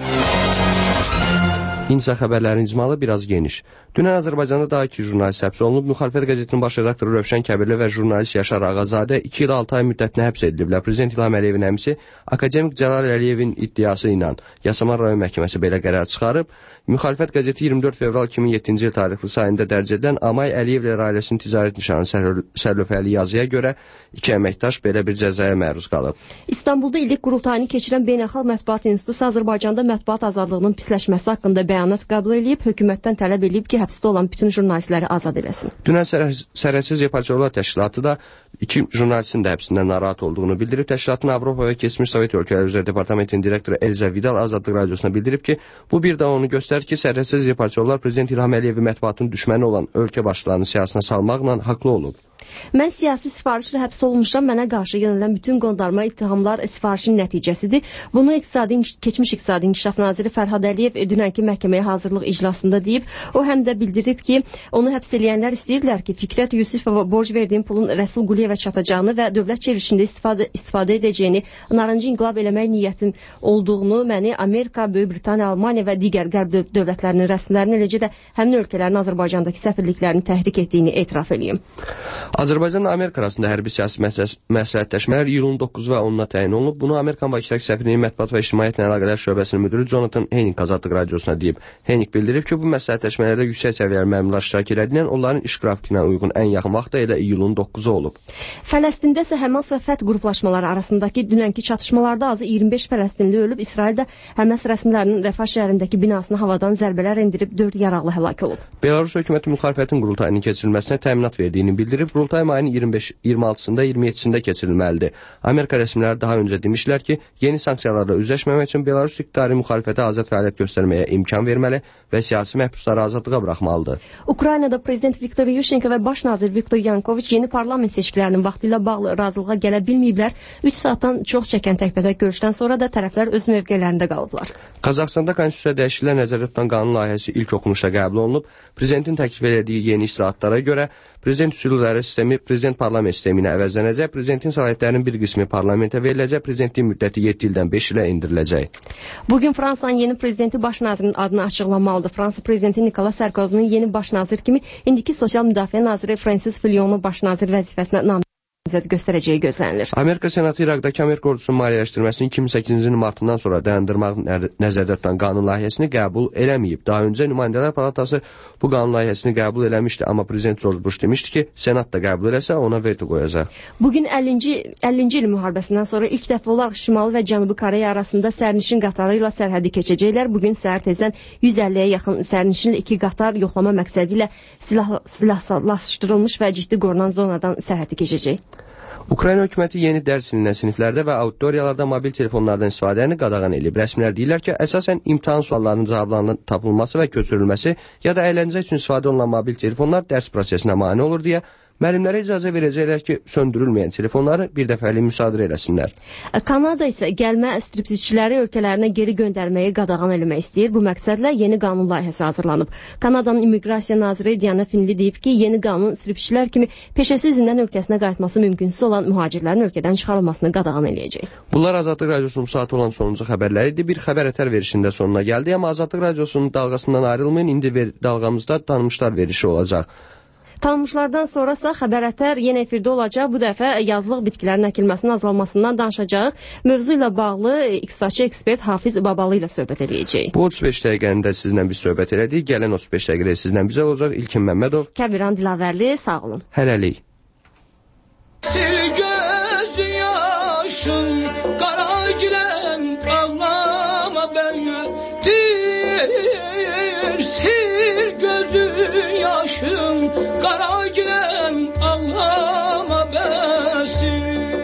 İnsa xəbərlərin icmalı biraz geniş. Dünən Azərbaycanda daha iki jurnalist həbs olunub. Müxalifət qəzetinin baş redaktoru Rövşən Kəbirli və jurnalist Yaşar Ağazadə iki il altı ay müddətinə həbs ediliblər. Prezident İlham Əliyevin əmisi akademik Cəlal Əliyevin iddiası ilə Yasamal rayon məhkəməsi belə qərar çıxarıb. Müxalifət qəzeti iyirmi dörd fevral iki min yeddinci il tarixli sayında dərc edilən Amay Əliyevlər ailəsinin ticarət nişanı sərlövhəli yazıya görə iki əməkdaş belə bir cəzaya məruz qalıb. İstanbulda illik qurultayını keçirən Beynəlxalq Mətbuat İnstitutu Azərbaycanda mətbuat azadlığının pisləşməsi haqqında bəyanat qəbul edib, hökumətdən tələb edib ki, həbsdə olan bütün jurnalistləri azad eləsin. Dünən Sərhədsiz Reportyorlar Təşkilatı da iki jurnalistin də həbsindən narahat olduğunu bildirib. Təşkilatın Avropa və Keçmiş Sovet Ölkələri üzrə departamentinin direktoru Elza Vidal Azadlıq Radiosuna bildirib ki, bu bir də onu göstərir ki, Sərhədsiz Reportyorlar Prezident İlham Əliyevi mətbuatın düşməni olan ölkə başçılarının siyasına salmaqla haqlı olub. Mən siyasi sifarişlə həbs olunmuşam, mənə qarşı yönələn bütün qondarma ittihamlar sifarişin nəticəsidir. Bunu iqtisadi, keçmiş İqtisadi İnkişaf Naziri Fərhad Əliyev dünənki məhkəməyə hazırlıq iclasında deyib. O həm də bildirib ki, onu həbs eləyənlər istəyirlər ki, Fikrət Yusifova borc verdiyin pulun Rəsul Quliyevə çatacağını və dövlət çevrilişində istifadə, istifadə edəcəyini, narıncı inqilab eləmək niyyətim olduğunu, məni Amerika, Böyük Britaniya, Almaniya və digər qərb dövlətlərinin rəsmilərinin, eləcə də həmin ölkələrin Azərbaycandakı səfirliklərini təhrik etdiyini etiraf edeyim. Azərbaycanla Amerika arasında hərbi siyasi məsləhətləşmələr iyulun doqquzu və onuna təyin olunub. Bunu Amerikan Bakıdakı səfirliyin mətbuat və ictimaiyyətlə əlaqələr şöbəsinin müdiri Jonathan Henning Azadlıq Radiosuna deyib. Henning bildirib ki, bu məsləhətləşmələrdə yüksək səviyyəli məmurlar iştirak edən, onların iş qrafikinə uyğun ən yaxın vaxt da elə iyulun doqquzu olub. Fələstində isə Həmas və Fəth qruplaşmaları arasındakı dünənki çatışmalarda azı iyirmi beş fələstinli ölüb. İsraildə Həmas rəsmilərinin Rəfah şəhərindəki binasını havadan zərbələr endirib dörd yaralı həlak olub. Belarus hökuməti müxalifətin qurultayının keçirilməsinə təminat verdiyini bildirib. Qurultay mayının iyirmi beş iyirmi altısında iyirmi yeddisində keçirilməlidir. Amerika rəsmiləri daha öncə demişlər ki, yeni sanksiyalarla üzləşməmək üçün Belarus iqtidarı müxalifətə azad fəaliyyət göstərməyə imkan verməli və siyasi məhbusları azadlığa buraxmalıdır. Ukraynada prezident Viktor Yushchenko və baş nazir Viktor Yanukovich yeni parlament seçkilərinin vaxtı ilə bağlı razılığa gələ bilməyiblər. üç saatdan çox çəkən təkbətək görüşdən sonra da tərəflər öz mövqelərində qalıblar. Qazaxstanda konstitusiya dəyişikliklər nəzərdə tutan qanun layihəsi ilk oxunuşda qəbul olunub. Prezidentin təklif etdiyi yeni islahatlara görə prezident üsulları sistemi prezident parlament sistemi ilə əvəzlənəcək, prezidentin səlahiyyətlərinin bir qismi parlamentə veriləcək, prezidentin müddəti yeddi ildən beş ilə endiriləcək. Bugün Fransanın yeni prezidenti baş nazirinin adını açıqlamalıdır. Fransa prezidenti Nicolas Sarkozy'nin yeni baş nazir kimi indiki sosial müdafiə naziri Francis Fillon'u baş nazir vəzifəsinə namizəd göstərəcəyi gözlənilir. Amerika Senatı İraqdakı Amerika ordusunun maliyyələşdirməsini iki min səkkizinci ilin martından sonra dayandırmaq nəzərdə tutan qanun layihəsini qəbul eləməyib. Daha öncə Nümayəndələr Palatası bu qanun layihəsini qəbul eləmişdi, amma prezident George Bush demişdi ki, Senat da qəbul eləsə ona veto qoyacaq. Bugün əllinci il müharibəsindən sonra ilk dəfə olaraq Şimali və Cənubi Koreya arasında sərnişin qatarı ilə sərhədi keçəcəklər. Bugün səhər tezdən yüz əlliyə yaxın sərnişinli iki qatar yoxlama məqsədi ilə silah, silahlaşdırılmış və ciddi qorunan zonadan sərhədi keçəcək. Ukrayna hökuməti yeni dərs ilinən siniflərdə və auditoriyalarda mobil telefonlardan istifadəni qadağan edib. Rəsmilər deyirlər ki, əsasən imtahan suallarının cavablarının tapılması və köçürülməsi ya da əyləncə üçün istifadə olunan mobil telefonlar dərs prosesinə mane olur deyə müəllimlərə icazə verəcəklər ki, söndürülməyən telefonları bir dəfəlik müsadirə eləsinlər. Kanada isə gəlmə striptizçiləri ölkələrinə geri göndərməyi qadağan eləmək istəyir. Bu məqsədlə yeni qanun layihəsi hazırlanıb. Kanadanın İmmiqrasiya naziri Diana Finli deyib ki, yeni qanun striptizçilər kimi peşəsi üzündən ölkəsinə qayıtması mümkünsüz olan mühacirlərin ölkədən çıxarılmasını qadağan eləyəcək. Bunlar Azadlıq Radiosunun saat olan sonuncu xəbərləri idi. Bir xəbər ətər verişində sonuna gəldi, amma Azadlıq Radiosunun dalğasından ayrılmayın. İndi ver, dalğamızda tanınmışlar verişi olacaq. Tanınmışlardan sonrasa xəbər ətər yenə efirdə olacaq. Bu dəfə yazlıq bitkilərin əkilməsinin azalmasından danışacağıq. Mövzu ilə bağlı iqtisadçı ekspert Hafiz Babalı ilə söhbət edəcəyik. Bu otuz beş dəqiqəndə sizlə biz söhbət elədik. Gələn otuz beş dəqiqədə sizlə bizə olacaq İlkin Məmmədov, Kəbiran Dilavərli, sağ olun. Hələlik. Sil göz yaşın qara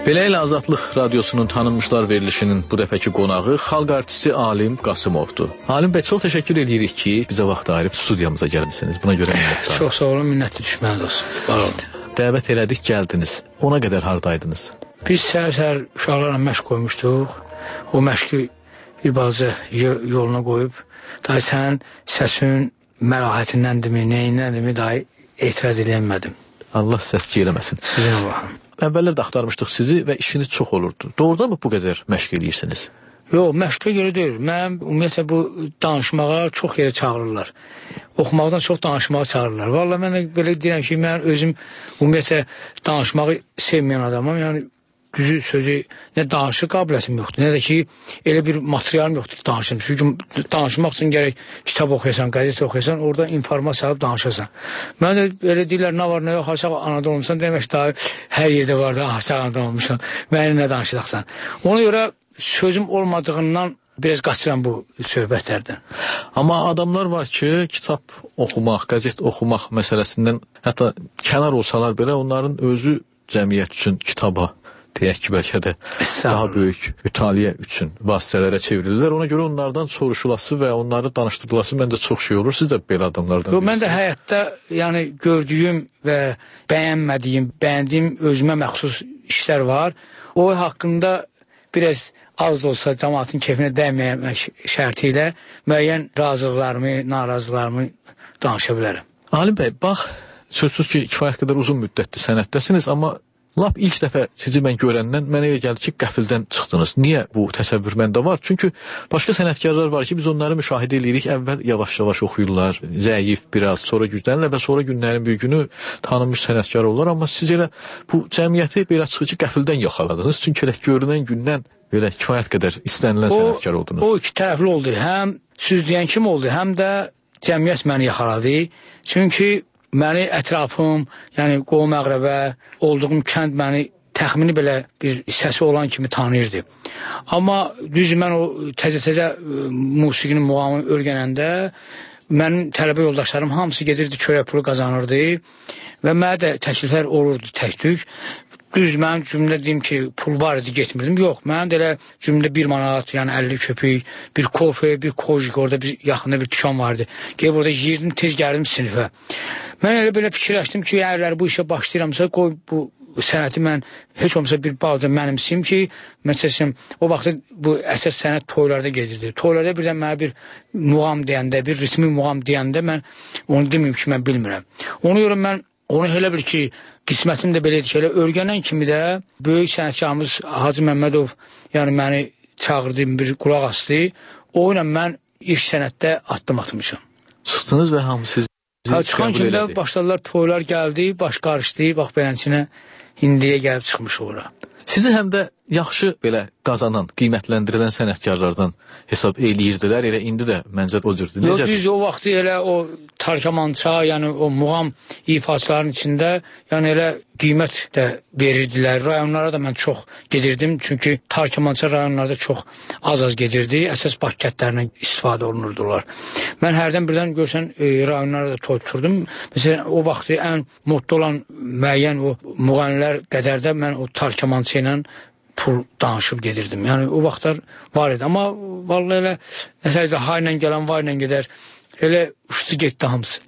Belə ilə Azadlıq Radiosunun tanınmışlar verilişinin bu dəfəki qonağı xalq artisti Alim Qasımovdur. Alim bəy, çox təşəkkür edirik ki, bizə vaxt ayırıb studiyamıza gəlmisiniz. Buna görə minnətdarım. Çox sağ olun, minnətli düşməli olsun. Var olun. Dəvət elədik, gəldiniz. Ona qədər hardaydınız? Biz səhər-səhər uşaqlarla məşq qoymuşduq. O məşqi bir balaca yoluna qoyub, daha sənin səsin məlahətindəndirmi, neyindəndirmi, daha etiraz edəmədim. Allah səs-küy eləməsin. Sizin Allahım. Əvvəllər də axtarmışdıq sizi və işiniz çox olurdu. Doğrudan mı bu qədər məşq edirsiniz? Yox, məşqə görə deyil. Mən ümumiyyətlə bu danışmağa çox yerə çağırırlar. Oxumaqdan çox danışmağa çağırırlar. Vallahi mən də belə deyirəm ki, mən özüm ümumiyyətlə danışmağı sevməyən adamam. Yəni düzü sözü, nə danışıq qabiliyyətim yoxdur, nə də ki, elə bir materialım yoxdur ki, danışım. Çünki danışmaq üçün gərək kitab oxuyasan, qəzet oxuyasan, orada informasiya alıb danışasan. Mən də elə deyirlər, nə var, nə yox, aşağı anadan olmuşsan, demək ki, daha hər yerdə var da, aşağı anadan olmuşsan, mənə nə danışacaqsan. Ona görə sözüm olmadığından biraz qaçıram bu söhbətlərdən. Amma adamlar var ki, kitab oxumaq, qəzet oxumaq məsələsindən hətta kənar olsalar belə, onların özü cəmiyyət üçün kitaba, deyək ki, bəlkə də daha böyük mütaliə üçün vasitələrə çevrilirlər. Ona görə onlardan soruşulası və onları danışdırılası məncə çox şey olur. Siz də belə adamlardan bilirsiniz. Mən də həyatda yəni, gördüyüm və bəyənmədiyim, bəyəndiyim özümə məxsus işlər var. O haqqında biraz az da olsa cəmaatın kefinə dəyməmək şərti ilə müəyyən razılıqlarımı, narazılıqlarımı danışa bilərəm. Alim bəy, bax, sözsüz ki, kifayət qədər uzun müddətdir sənətdəsiniz, amma lap ilk dəfə sizi mən görəndən mənə elə gəldi ki, qəfildən çıxdınız. Niyə bu təsəvvür məndə var? Çünki başqa sənətkarlar var ki, biz onları müşahidə edirik, əvvəl yavaş-yavaş oxuyurlar, zəif biraz, sonra güclənirlər və sonra günlərin bir günü tanınmış sənətkar olurlar. Amma siz elə bu cəmiyyəti belə çıxı ki, qəfildən yaxaladınız. Çünki elə görünən gündən belə kifayət qədər istənilən o, sənətkar oldunuz. O iki tərəfli oldu. Həm süz deyən kim oldu, həm də cəmiyyət məni yaxaladı. Çünki məni ətrafım, yəni qovum əqrəbə, olduğum kənd məni təxmini belə bir səsi olan kimi tanıyırdı. Amma düz mən o təzə-təzə musiqinin muğamını öyrənəndə mənim tələbə yoldaşlarım hamısı gedirdi, çörək pulu qazanırdı və mənə də təkliflər olurdu tək-tük. Düz mən cümlə deyim ki, pul var idi, getmirdim. Yox, mən də elə cümlə bir manat, yəni əlli köpük, bir kofe, bir kojik, orada bir yaxında bir tükan vardı. Gəlib orada yiyirdim, tez gəldim sinifə. Mən elə belə fikirləşdim ki, əgər bu işə başlayıramsa, qoy bu sənəti mən heç olmasa bir balaca mənimsiyim ki, məsələn, o vaxtda bu əsas sənət toylarda gedirdi. Toylarda birdən mənə bir muğam deyəndə, bir ritmi muğam deyəndə mən onu deməyim ki, mən bilmirəm. Ona görə mən onu elə bil ki, qismətim də belə edir ki, elə öyrənən kimi də böyük sənətkarımız Hacı Məmmədov yəni məni çağırdı, bir qulaq asdı. O ilə mən ilk sənətdə addım atmışam. Çıxdınız və hamı sizi ha, çıxan kimi də başladılar, toylar gəldi, baş qarışdı, bax belənçinə indiyə gəlib çıxmış ora. Sizi həm də yaxşı belə qazanan, qiymətləndirilən sənətkarlardan hesab eləyirdilər, elə indi də məncə o cürdür. Yox, düz o vaxtı elə o tarkamança, yəni o muğam ifaçıların içində, yəni elə qiymət də verirdilər. Rayonlara da mən çox gedirdim, çünki tarkamança rayonlarda çox az-az gedirdi, əsas Bakı kəndlərindən istifadə olunurdular. Mən hərdən birdən görsən e, rayonlara da toy tuturdum. Məsələn, o vaxtı ən modda olan müəyyən o müğənnilər qədərdə mən o tarkamança ilə pul danışıb gedirdim. Yəni o vaxtlar var idi. Amma vallahi elə nəsələ ha ilə gələn, var ilə gedər. Elə uçdu getdi hamısı.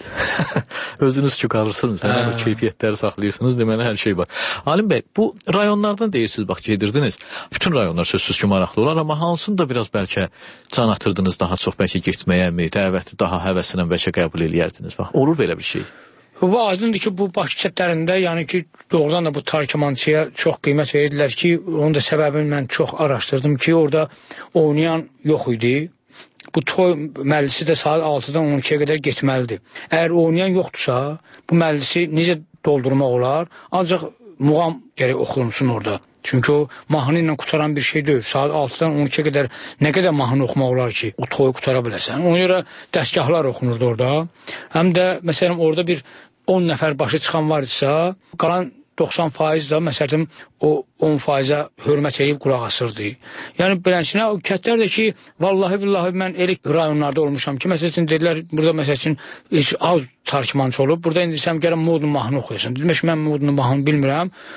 Özünüz çıkarırsınız, həmin o keyfiyyətləri saxlayırsınız, deməli hər şey var. Alim bəy, bu rayonlardan deyirsiniz, bax gedirdiniz. Bütün rayonlar sözsüz ki, maraqlı olar, amma hansında biraz bəlkə can atırdınız daha çox, bəlkə getməyə mi, dəvəti daha həvəsinə bəlkə qəbul eləyərdiniz. Bax, olur belə bir şey. Bu aydındır ki, bu Bakı kəndlərində, yəni ki, doğrudan da bu tarkamançıya çox qiymət verirdilər ki, onun da səbəbini mən çox araşdırdım ki, orada oynayan yox idi. Bu toy məclisi də saat altıdan on ikiyə qədər getməlidir. Əgər oynayan yoxdursa, bu məclisi necə doldurmaq olar? Ancaq muğam gərək oxunsun orada. Çünki o mahnı ilə qutaran bir şey deyil. Saat altıdan on ikiyə qədər nə qədər mahnı oxumaq olar ki, o toyu qutara biləsən. Ona görə dəstgahlar oxunurdu orada. Həm də, məsələn, orada bir on nəfər başı çıxan var idisə, qalan doxsan faiz da, məsələn, o on faizə hörmət edib qulaq asırdı. Yəni, belənçinə, o kətlər də ki, vallahi billahi mən elə rayonlarda olmuşam ki, məsələn, dedilər, burada məsələn, heç az tarkimançı olub, burada indi sən gələn modun mahnı oxuyasın. Demək ki, mən modun mahnı bilmirəm.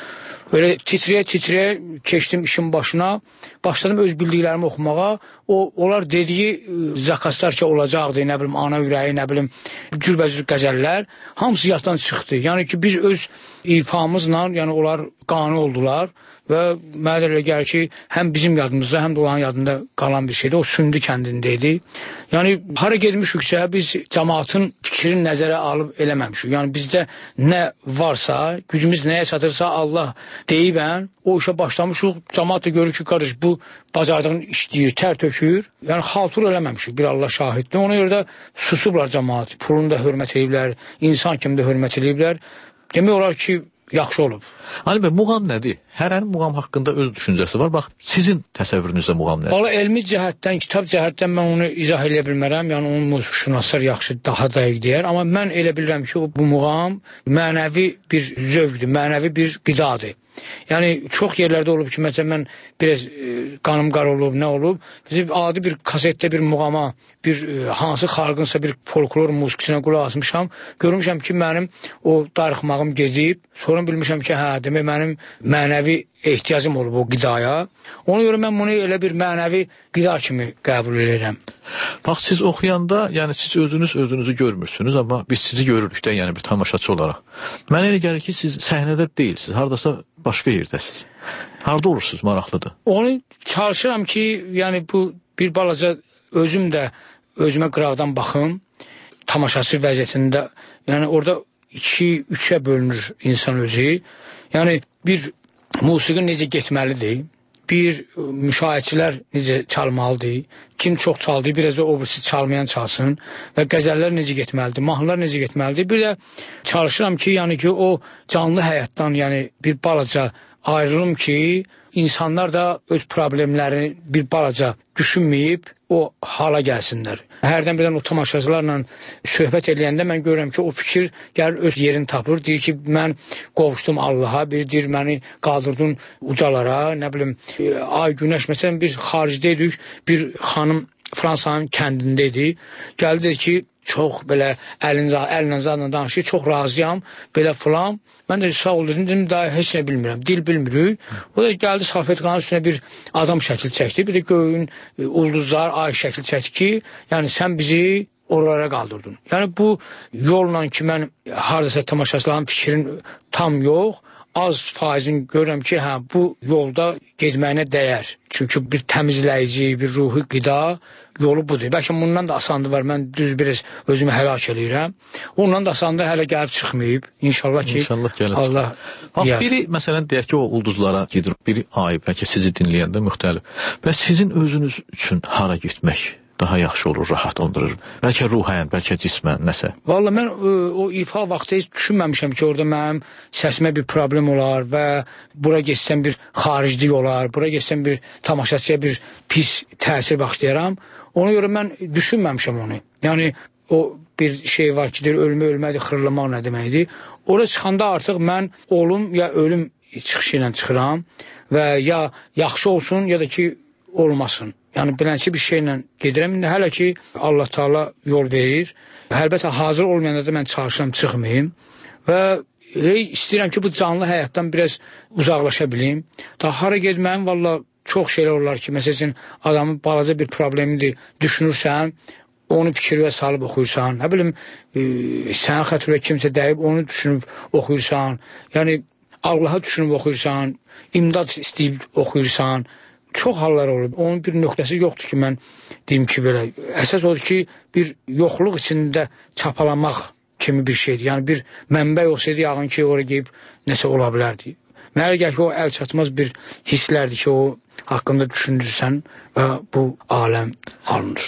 Böyle titrəyə-titrəyə keçdim işin başına. Başladım öz bildiklərimi oxumağa. O, onlar dediyi zakazlar ki olacaqdı, nə bilim, ana ürəyi, nə bilim, cürbəcür qəzəllər. Hamısı yaddan çıxdı. Yəni ki, biz öz ifamızla, yəni onlar qane oldular. Və mənə elə gəlir ki, həm bizim yadımızda, həm də onların yadında qalan bir şeydir. O Sündü kəndində idi. Yəni, hara gedmişiksə, biz cəmaatın fikrini nəzərə alıb eləməmişik. Yəni, bizdə nə varsa, gücümüz nəyə çatırsa Allah deyibən, o işə başlamışıq. Cəmaat da görür ki, qarış, bu bacardığını işləyir, tər tökür. Yəni, xaltur eləməmişik, bir Allah şahiddir. Ona görə də susublar cəmaat. Pulunu da hörmət ediblər, insan kimi də hörmət ediblər. Demək olar ki, yaxşı olub. Ali bəy, muğam nədir? Hərənin muğam haqqında öz düşüncəsi var. Bax, sizin təsəvvürünüzdə muğam nədir? Valla elmi cəhətdən, kitab cəhətdən mən onu izah edə bilmərəm. Yəni, onun musiqişünaslar yaxşı, daha dəqiq deyər. Amma mən elə bilirəm ki, bu muğam mənəvi bir zövqdür, mənəvi bir qidadır. Yəni, çox yerlərdə olub ki, məsələn, mən biraz e, qanım qar olub, nə olub? Bizim adi bir kasetdə bir muğama, bir e, hansı xalqınsa bir folklor musiqisinə qulaq asmışam. Görmüşəm ki, mənim o darıxmağım gedib. Sonra bilmişəm ki, hə, demək, mənim mənəvi ehtiyacım olub o qidaya. Ona görə mən bunu elə bir mənəvi qida kimi qəbul edirəm. Bax, siz oxuyanda, yəni siz özünüz özünüzü görmürsünüz, amma biz sizi görürük də, yəni bir tamaşaçı olaraq. Mənə elə gəlir ki, siz səhnədə deyilsiniz, haradasa başqa yerdəsiniz. Harada olursunuz, maraqlıdır. Onu çalışıram ki, yəni bu bir balaca özüm də özümə qıraqdan baxım, tamaşaçı vəziyyətində, yəni orada iki, üçə bölünür insan özü. Yəni bir musiqi necə getməlidir, bir müşahiçilər necə çalmalıdır, kim çox çaldı, biraz da o birisi çalmayan çalsın və qəzəllər necə getməlidir, mahnılar necə getməlidir. Bir də çalışıram ki, yəni ki, o canlı həyatdan, yəni bir balaca ayrılım ki, insanlar da öz problemlərini bir balaca düşünməyib o hala gəlsinlər. Hərdən birdən o tamaşaçılarla söhbət edəndə mən görürəm ki, o fikir gəlir öz yerini tapır. Deyir ki, mən qovuşdum Allaha, biri deyir, məni qaldırdın ucalara, nə bilim, ay günəş, məsələn, biz xaricdə idik, bir xanım Fransanın kəndində idi. Gəldi dedi ki, çox belə əlinlə zadla danışır, çox razıyam, belə filan. Mən də sağ ol dedim, dedim, daha heç nə bilmirəm, dil bilmirik. O da gəldi salfetkanın üstünə bir adam şəkli çəkdi, bir də göyün ulduzlar, ay şəkli çəkdi ki, yəni sən bizi oralara qaldırdın. Yəni bu yolla ki, mən haradasa tamaşaçıların fikrin tam yox, az faizin görürəm ki, hə, bu yolda getməyinə dəyər. Çünki bir təmizləyici, bir ruhi qida yolu budur. Bəlkə bundan da asandı var, mən düz biraz özümü həlak eləyirəm. Ondan da asandı hələ gəlib çıxmayıb. İnşallah ki, İnşallah gəlib Allah deyər. Biri, məsələn, deyək ki, o ulduzlara gedir, biri ay, bəlkə sizi dinləyəndə müxtəlif. Və sizin özünüz üçün hara getmək daha yaxşı olur, rahat ondurur. Bəlkə ruhən, bəlkə cismən, nəsə. Valla mən o, o ifa vaxtı heç düşünməmişəm ki, orada mənim səsimə bir problem olar və bura geçsəm bir xariclik olar, bura geçsəm bir tamaşaçıya bir pis təsir başlayaram. Ona görə mən düşünməmişəm onu. Yəni, o bir şey var ki, deyir, ölmə ölmədir, xırlamaq nə deməkdir. Orada çıxanda artıq mən olum ya ölüm çıxışı ilə çıxıram və ya yaxşı olsun, ya da ki, olmasın. Yəni, bilənçi bir şeylə gedirəm. İndi hələ ki, Allah Teala yol verir. Əlbəttə, hazır olmayanda da mən çalışıram, çıxmayayım. Və hey, istəyirəm ki, bu canlı həyatdan biraz uzaqlaşa bilim. Daha hara gedməyim, valla çox şeylər olar ki, məsələn, adamın balaca bir problemidir, düşünürsən, onu fikirə salıb oxuyursan, nə bilim, e, sənə xətrə kimsə dəyib, onu düşünüb oxuyursan, yəni, Allaha düşünüb oxuyursan, imdad istəyib oxuyursan, çox hallar olub. Onun bir nöqtəsi yoxdur ki, mən deyim ki, belə, əsas odur ki, bir yoxluq içində çapalamaq kimi bir şeydir. Yəni, bir mənbə olsaydı, yağın ki, oraya geyib nəsə ola bilərdi. Mənə gəlir ki, o əl çatmaz bir hisslərdir ki, o haqqında düşündürsən və bu aləm alınır.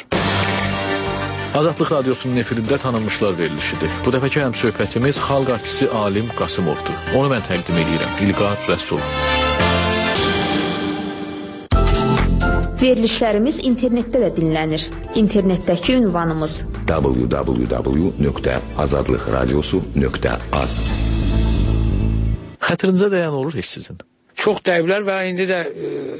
Azadlıq Radiosunun efirində tanınmışlar verilişidir. Bu dəfəki həm söhbətimiz xalq artisti Alim Qasımovdur. Onu mən təqdim edirəm. İlqar Rəsul. Verilişlərimiz internetdə də dinlənir. İnternetdəki ünvanımız w w w nöqtə azadlıq radiosu nöqtə az. Xətrinizə dəyən olur heç sizin? Çox dəyiblər və indi də e,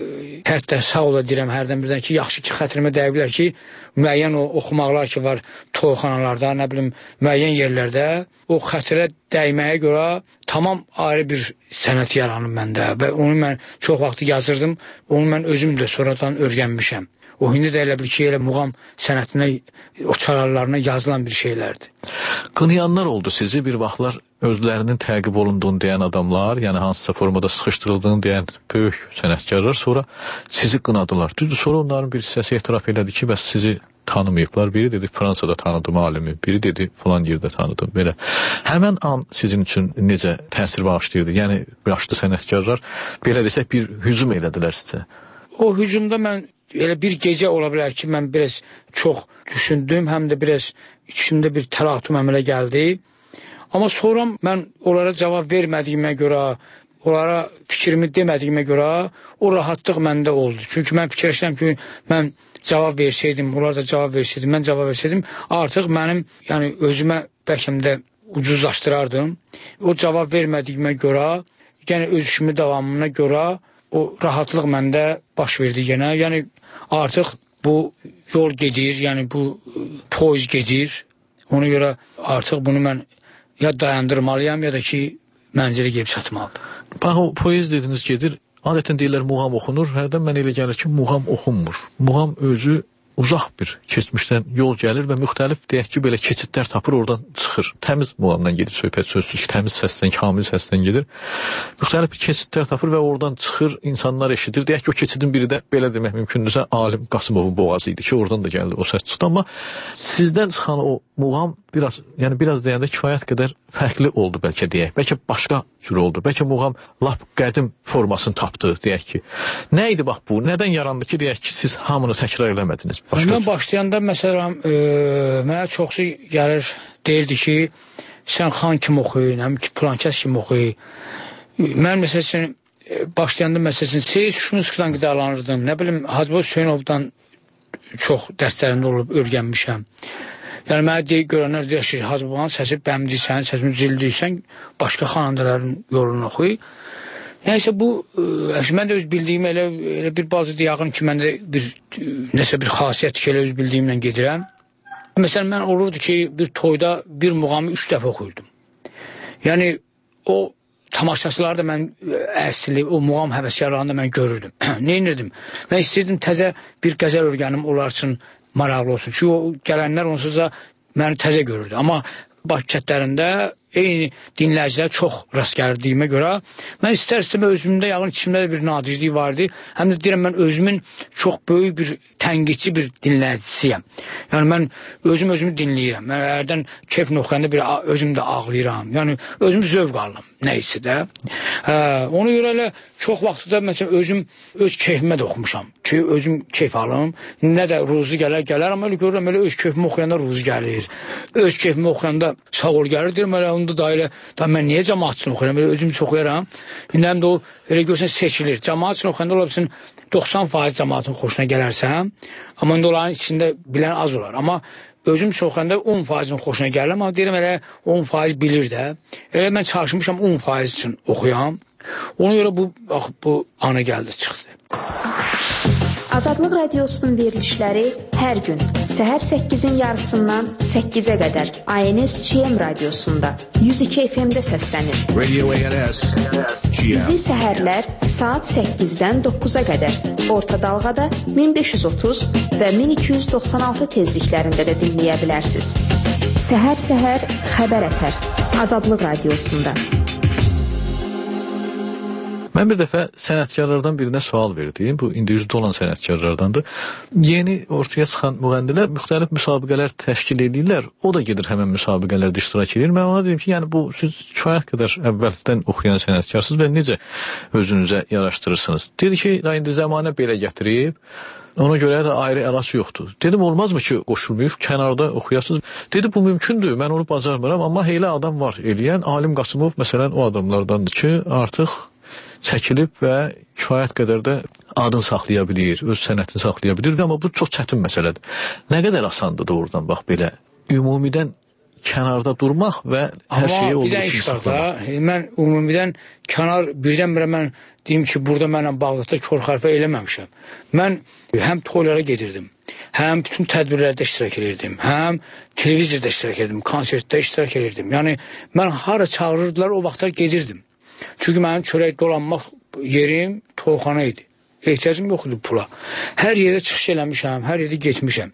hətta sağ ola deyirəm hərdən birdən ki, yaxşı ki, xətrimə dəyə bilər ki, müəyyən o oxumaqlar ki var toyxanalarda, nə bilim, müəyyən yerlərdə o xətrə dəyməyə görə tamam ayrı bir sənət yaranıb məndə və onu mən çox vaxt yazırdım, onu mən özüm də sonradan öyrənmişəm. O hindi də elə bil ki, elə muğam sənətinə, o çalarlarına yazılan bir şeylərdir. Qınayanlar oldu sizi bir vaxtlar özlərinin təqib olunduğunu deyən adamlar, yəni hansısa formada sıxışdırıldığını deyən böyük sənətkarlar sonra sizi qınadılar. Düzdür, sonra onların bir hissəsi etiraf elədi ki, bəs sizi tanımayıblar. Biri dedi Fransada tanıdım alimi, biri dedi falan yerdə tanıdım. Belə. Həmən an sizin üçün necə təsir bağışlayırdı? Yəni yaşlı sənətkarlar belə desək bir hücum elədilər sizə. O hücumda mən elə bir gecə ola bilər ki, mən biraz çox düşündüm, həm də biraz içimdə bir təlatum əmələ gəldi. Amma sonra mən onlara cavab vermədiyimə görə, onlara fikrimi demədiyimə görə o rahatlıq məndə oldu. Çünki mən fikirləşirəm ki, mən cavab versəydim, onlar da cavab versəydim, mən cavab versəydim, artıq mənim yəni, özümə bəlkə də ucuzlaşdırardım. O cavab vermədiyimə görə, yəni öz işimi davamına görə o rahatlıq məndə baş verdi yenə. Yəni artıq bu yol gedir, yəni bu poiz gedir. Ona görə artıq bunu mən ya dayandırmalıyam, ya da ki, mənzilə gəlib çatmalıdır. Bax, o poiz dediniz gedir, adətən deyirlər muğam oxunur, hərdən mən elə gəlir ki, muğam oxunmur. Muğam özü uzaq bir keçmişdən yol gəlir və müxtəlif deyək ki, belə keçidlər tapır, oradan çıxır. Təmiz muğamdan gedir söhbət, sözsüz ki, təmiz səsdən, kamil səsdən gedir. Müxtəlif bir keçidlər tapır və oradan çıxır, insanlar eşidir. Deyək ki, o keçidin biri də belə demək mümkündürsə, Alim Qasımovun boğazı idi ki, oradan da gəldi, o səs çıxdı. Amma sizdən çıxan o muğam biraz, yəni biraz deyəndə kifayət qədər fərqli oldu bəlkə deyək. Bəlkə başqa cür oldu. Bəlkə muğam lap qədim formasını tapdı, deyək ki. Nə idi bax bu? Nədən yarandı ki, deyək ki, siz hamını təkrar eləmədiniz? Başqa mən başlayanda, məsələn, e, mənə çoxsu gəlir, deyirdi ki, sən xan kimi oxuyun, həm ki, filan kəs kimi oxuyun. Mən, məsələn, başlayanda, məsələn, Seyid Şuşunskidən qidalanırdım. Nə bilim, Hacıboz Hüseynovdan çox dəstərində olub örgənmişəm. Yəni, mənə deyək, görənlər deyək ki, Hacıboğanın səsi bəmdiysən, səsini cildiysən, başqa xanəndələrin yolunu oxuy. Yəni isə bu, ə, mən də öz bildiyim elə, elə bir bazı deyağın ki, mən də bir, nəsə bir xasiyyət ki, elə öz bildiyimlə gedirəm. Məsələn, mən olurdu ki, bir toyda bir muğamı üç dəfə oxuyurdum. Yəni, o tamaşaçıları da mən əsli, o muğam həvəskarlarını da mən görürdüm. Nə inirdim? Mən istəyirdim təzə bir qəzəl örgənim onlar üçün maraqlı olsun. Çünki o gələnlər onsuz da məni təzə görürdü. Amma Bakı kətlərində eyni dinləyicilər çox rast gəldiyimə görə mən istər-istəmə özümdə yağın içimdə bir nadiclik vardı. Həm də deyirəm, mən özümün çox böyük bir tənqidçi bir dinləyicisiyəm. Yəni mən özüm özümü dinləyirəm. Mən hərdən keyf oxuyanda bir özüm də ağlayıram. Yəni özüm zövq alıram nəysə də. Hə, ona görə elə çox vaxtda məsələn özüm öz keyfimə də oxumuşam ki, özüm keyf alım. Nə də ruzu gələr gələr, amma elə görürəm elə öz keyfimə oxuyanda ruzu gəlir. Öz keyfimə oxuyanda sağ ol gəlir, deyirəm elə onda da elə, da mən niyə cəmaat üçün oxuyuram, elə özüm çox oxuyaram. İndi həm də o, elə görsən seçilir. Cəmaat üçün oxuyanda ola bilsin doxsan faiz cəmaatın xoşuna gələrsən, amma indi onların içində bilən az olar. Amma özüm üçün oxuyanda on faizin xoşuna gəlir, amma deyirəm elə on faiz bilir də. Elə mən çalışmışam on faiz üçün oxuyam. Ona görə bu, bax, bu ana gəldi, çıxdı. Azadlıq Radiosunun verilişləri hər gün səhər səkkizin yarısından səkkizə qədər A N S G M radiosunda yüz iki F M-də səslənir. Radio A N S G M. Bizi səhərlər saat səkkizdən doqquza qədər orta dalğada min beş yüz otuz və min iki yüz doxsan altı tezliklərində də dinləyə bilərsiniz. Səhər-səhər xəbər ətər Azadlıq Radiosunda. Mən bir dəfə sənətkarlardan birinə sual verdim. Bu indi üzdə olan sənətkarlardandır. Yeni ortaya çıxan müğənnilər müxtəlif müsabiqələr təşkil edirlər. O da gedir həmən müsabiqələrdə iştirak edir. Mən ona dedim ki, yəni bu siz kifayət qədər əvvəldən oxuyan sənətkarsınız və necə özünüzə yaraşdırırsınız? Dedi ki, indi zamanə belə gətirib, ona görə də ayrı əlac yoxdur. Dedim, olmazmı ki, qoşulmayıb, kənarda oxuyasınız? Dedi, bu mümkündür, mən onu bacarmıram, amma elə adam var eləyən. Alim Qasımov, məsələn, o adamlardandır ki, artıq çəkilib və kifayət qədər də adını saxlaya bilir, öz sənətini saxlaya bilir, amma bu çox çətin məsələdir. Nə qədər asandır doğrudan, bax belə, ümumidən kənarda durmaq və hər şeyi olduğu kimi saxlamaq. Mən ümumidən kənar birdən-birə mən deyim ki, burada mənlə bağlıqda kör xərfə eləməmişəm. Mən həm toylara gedirdim, həm bütün tədbirlərdə iştirak edirdim, həm televizorda iştirak edirdim, konsertdə iştirak edirdim. Yəni, mən hara çağırırdılar, o vaxtlar gedirdim. Çünki mənim çörək dolanmaq yerim toyxana idi. Ehtiyacım yox idi pula. Hər yerdə çıxış eləmişəm, hər yerdə getmişəm.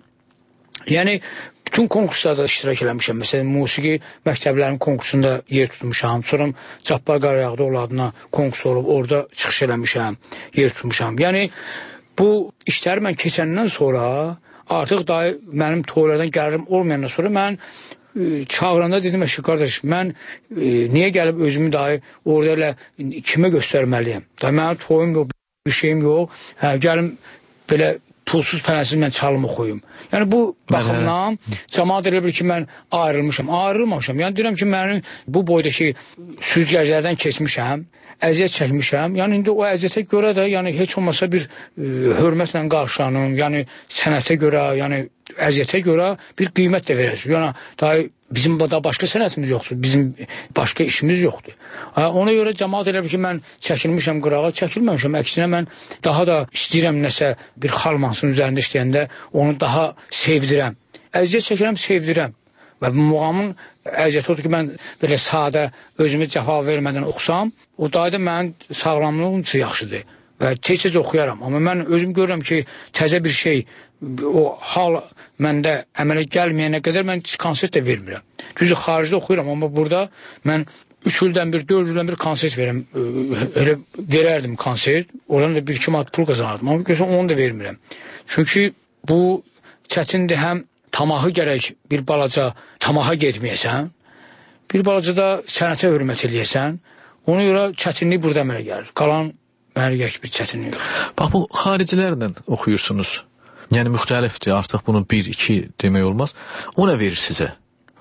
Yəni, bütün konkurslarda iştirak eləmişəm. Məsələn, musiqi məktəblərinin konkursunda yer tutmuşam. Sonra Cabbar Qarayağda ol adına konkurs olub, orada çıxış eləmişəm, yer tutmuşam. Yəni, bu işləri mən keçəndən sonra, artıq dahi mənim toylardan gəlirim olmayandan sonra mən e, çağıranda dedim ki, qardaş, mən e, niyə gəlib özümü dahi orada elə kimə göstərməliyəm? Dahi mənim toyum yox, bir şeyim yox. Hə, gəlim belə pulsuz pənəsiz mən çalım oxuyum. Yəni bu baxımdan cəmaat elə bilir ki, mən ayrılmışam. Ayrılmamışam. Yəni deyirəm ki, mənim bu boydakı süzgəclərdən keçmişəm, əziyyət çəkmişəm. Yəni indi o əziyyətə görə də yəni heç olmasa bir e, hörmətlə qarşılanım. Yəni sənətə görə, yəni əziyyətə görə bir qiymət də verəsiniz. Yəni daha bizim da başqa sənətimiz yoxdur, bizim başqa işimiz yoxdur. Ona görə cəmaat elə ki, mən çəkilmişəm qırağa, çəkilməmişəm. Əksinə mən daha da istəyirəm nəsə bir xalmansın üzərində işləyəndə onu daha sevdirəm. Əziyyət çəkirəm, sevdirəm. Və bu muğamın əziyyəti odur ki, mən belə sadə özümü cəfa vermədən oxusam, o daha da mənim sağlamlığım üçün yaxşıdır. Və tez-tez oxuyaram. Amma mən özüm görürəm ki, təzə bir şey, o hal məndə əmələ gəlməyənə qədər mən konsert də vermirəm. Düzdür, xaricdə oxuyuram, amma burada mən üç ildən bir, dörd ildən bir konsert verirəm. Elə verərdim konsert, oradan da bir-iki manat pul qazanardım. Amma görürsən, onu da vermirəm. Çünki bu çətindir, həm tamahı gərək bir balaca tamaha getməyəsən, bir balaca da sənətə hörmət eləyəsən, ona görə çətinlik burada əmələ gəlir. Qalan mənə gəlir bir çətinlik yox. Bax, bu xaricilərlə oxuyursunuz. Yəni müxtəlifdir, artıq bunu bir, iki demək olmaz. O nə verir sizə?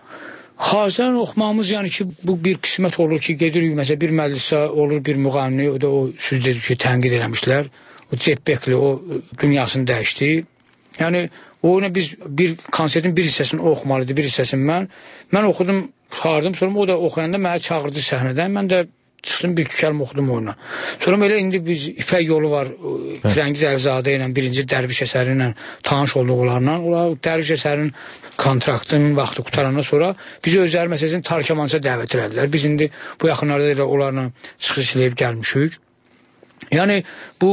Xaricdən oxumağımız, yəni ki, bu bir qismət olur ki, gedirik, məsələn, bir məclisə olur, bir müğanni, o da o sözdə ki, tənqid eləmişlər. O Cep Bekli, o dünyasını dəyişdi. Yəni, o nə biz bir konsertin bir hissəsini oxumalıdır, bir hissəsini mən. Mən oxudum, çağırdım, sonra o da oxuyanda mənə çağırdı səhnədən. Mən də çıxdım, bir kəlmə oxudum oyuna. Sonra elə indi biz İpək yolu var, Firəngiz Əlizadə ilə, birinci Dərviş əsəri ilə tanış olduqlarla. Onlar Dərviş əsərinin kontraktının vaxtı qutarandan sonra bizi özləri məsələsini Tarkamanca dəvət elədilər. Biz indi bu yaxınlarda elə onlarla çıxış eləyib gəlmişik. Yəni, bu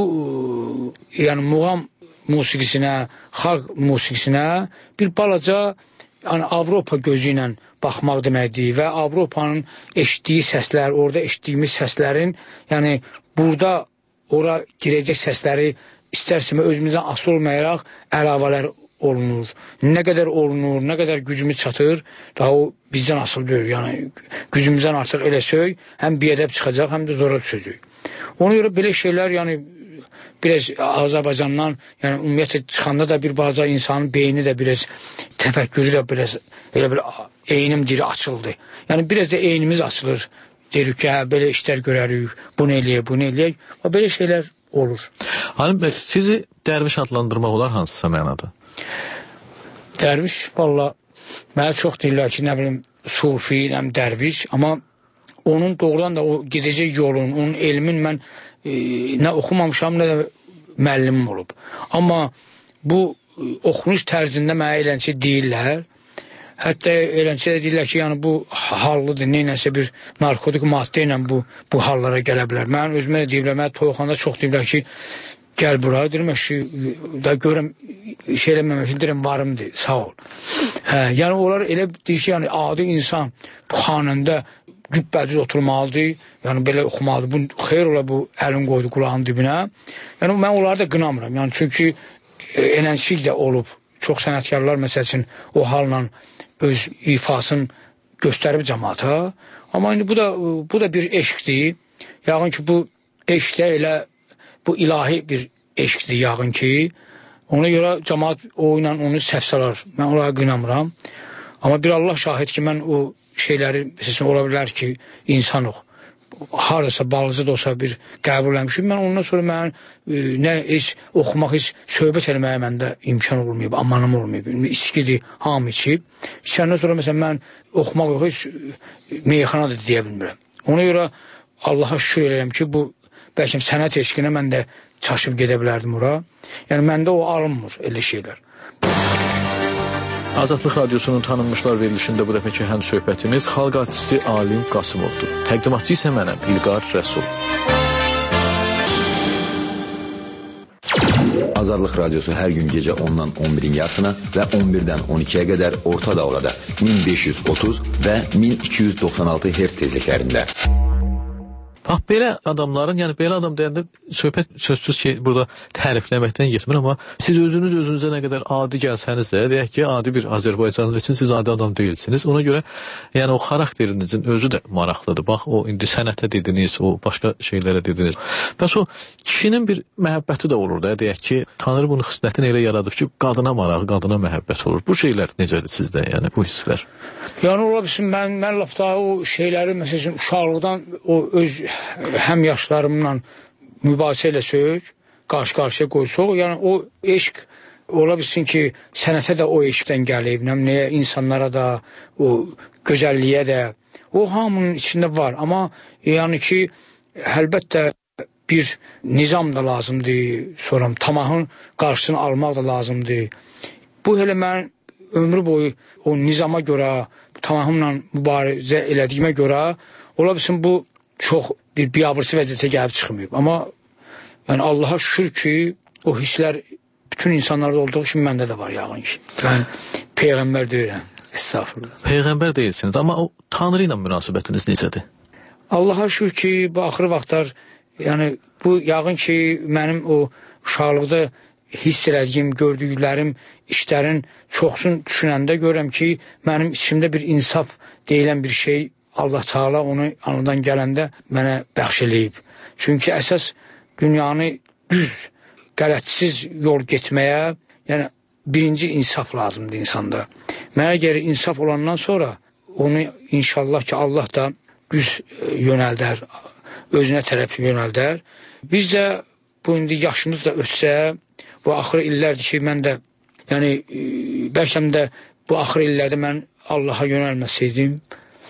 yəni, muğam musiqisinə, xalq musiqisinə bir balaca yəni, Avropa gözü ilə baxmaq deməkdir və Avropanın eşitdiyi səslər, orada eşitdiyimiz səslərin, yəni burada ora girəcək səsləri istərsəmə özümüzdən asıl olmayaraq əlavələr olunur. Nə qədər olunur, nə qədər gücümüz çatır, daha o bizdən asıl deyil. Yəni gücümüzdən artıq elə söy, həm biədəb çıxacaq, həm də zora düşəcək. Ona görə belə şeylər, yəni biraz Azərbaycandan, yəni ümumiyyətlə çıxanda da bir balaca insanın beyni də biraz, təfəkkürü də biraz elə bir eynim diri açıldı. Yəni biraz da eynimiz açılır. Deyirik ki, hə, belə işlər görərik, bunu eləyək, bunu eləyək. Və belə şeylər olur. Halim bəy, sizi dərviş adlandırmaq olar hansısa mənada? Dərviş, valla, mənə çox deyirlər ki, nə bilim, sufi, nəm dərviş, amma onun doğrudan da o gedəcək yolun, onun elmin mən e, nə oxumamışam, nə də müəllimim olub. Amma bu e, oxunuş tərzində mənə eləncə deyirlər. Hətta eləncə də deyirlər ki, yəni bu hallıdır, neynəsə bir narkotik maddə ilə bu, bu hallara gələ bilər. Mən özümə də deyirlər, mən toyxanda çox deyirlər ki, gəl buraya, deyirəm ki, da görəm, şey eləməmək, deyirəm, varımdır, sağ ol. Hə, yəni onlar elə deyir ki, yəni adi insan bu xanəndə gübbədüz oturmalıdır, yəni belə oxumalıdır. Bu, xeyr ola bu əlin qoydu qulağın dibinə. Yəni mən onları da qınamıram, yəni çünki eləncik də olub. Çox sənətkarlar məsəl üçün o halla öz ifasını göstərib cəmaata. Amma indi bu da, bu da bir eşqdir. Yağın ki, bu eşqdə elə bu ilahi bir eşqdir yağın ki, ona görə cəmaat o ilə onu səhv salar. Mən onlara qınamıram. Amma bir Allah şahid ki, mən o şeyləri, məsələn, ola bilər ki, insanıq. haradasa balaca da olsa bir qəbul eləmişim. Mən ondan sonra mən e, nə heç oxumaq, heç söhbət eləməyə məndə imkan olmayıb, amanım olmayıb. İçkidir, hamı içib. İçəndən sonra məsələn mən oxumaq yox, heç meyxana da deyə bilmirəm. Ona görə Allaha şükür edirəm ki, bu bəlkə sənət eşqinə mən də çaşıb gedə bilərdim ora. Yəni məndə o alınmır elə şeylər. Azadlıq Radiosunun tanınmışlar verilişində bu dəfəki həm söhbətimiz xalq artisti Alim Qasımovdur. Təqdimatçı isə mənəm, İlqar Rəsul. Azadlıq Radiosu hər gün gecə ondan on birin yarısına və on birdən on ikiyə qədər orta dalğada min beş yüz otuz və min iki yüz doxsan altı hertz tezliklərində. Bax, belə adamların, yəni belə adam deyəndə söhbət sözsüz ki, burada tərifləməkdən getmir, amma siz özünüz özünüzə nə qədər adi gəlsəniz də, deyək ki, adi bir Azərbaycanlı üçün siz adi adam deyilsiniz. Ona görə, yəni o xarakterinizin özü də maraqlıdır. Bax, o indi sənətə dediniz, o başqa şeylərə dediniz. Bəs o kişinin bir məhəbbəti də olur da, deyək ki, Tanrı bunu xislətini elə yaradıb ki, qadına marağı, qadına məhəbbət olur. Bu şeylər necədir sizdə, yəni bu hisslər? Yəni, ola bilsin, mən, mən lafda o şeyləri, məsələn, uşaqlıqdan o öz həm yaşlarımla mübahisə ilə söz, qarşı-qarşıya qoysuq, yəni o eşq ola bilsin ki, sənətə də o eşqdən gəlib, nəyə insanlara da, o gözəlliyə də, o hamının içində var. Amma yəni ki, əlbəttə bir nizam da lazımdır, sonra tamahın qarşısını almaq da lazımdır. Bu elə mən ömrü boyu o nizama görə, tamahımla mübarizə elədiyimə görə, ola bilsin bu çox bir biabırsı vəziyyətə gəlib çıxmayıb. Amma yəni Allaha şükür ki, o hisslər bütün insanlarda olduğu kimi məndə də var yağın ki. Mən Peyğəmbər deyirəm. Estağfurullah. Peyğəmbər deyilsiniz, amma o Tanrı ilə münasibətiniz necədir? Allaha şükür ki, bu axırı vaxtlar, yəni bu yağın ki, mənim o uşaqlıqda hiss elədiyim, gördüklərim, işlərin çoxsun düşünəndə görürəm ki, mənim içimdə bir insaf deyilən bir şey Allah Teala onu anıdan gələndə mənə bəxş eləyib. Çünki əsas dünyanı düz, qələtsiz yol getməyə, yəni birinci insaf lazımdır insanda. Mənə gəlir insaf olandan sonra onu inşallah ki Allah da düz yönəldər, özünə tərəf yönəldər. Biz də bu indi yaşımız da ötsə, bu axır illərdir ki mən də, yəni bəlkəm də bu axır illərdə mən Allaha yönəlməsəydim,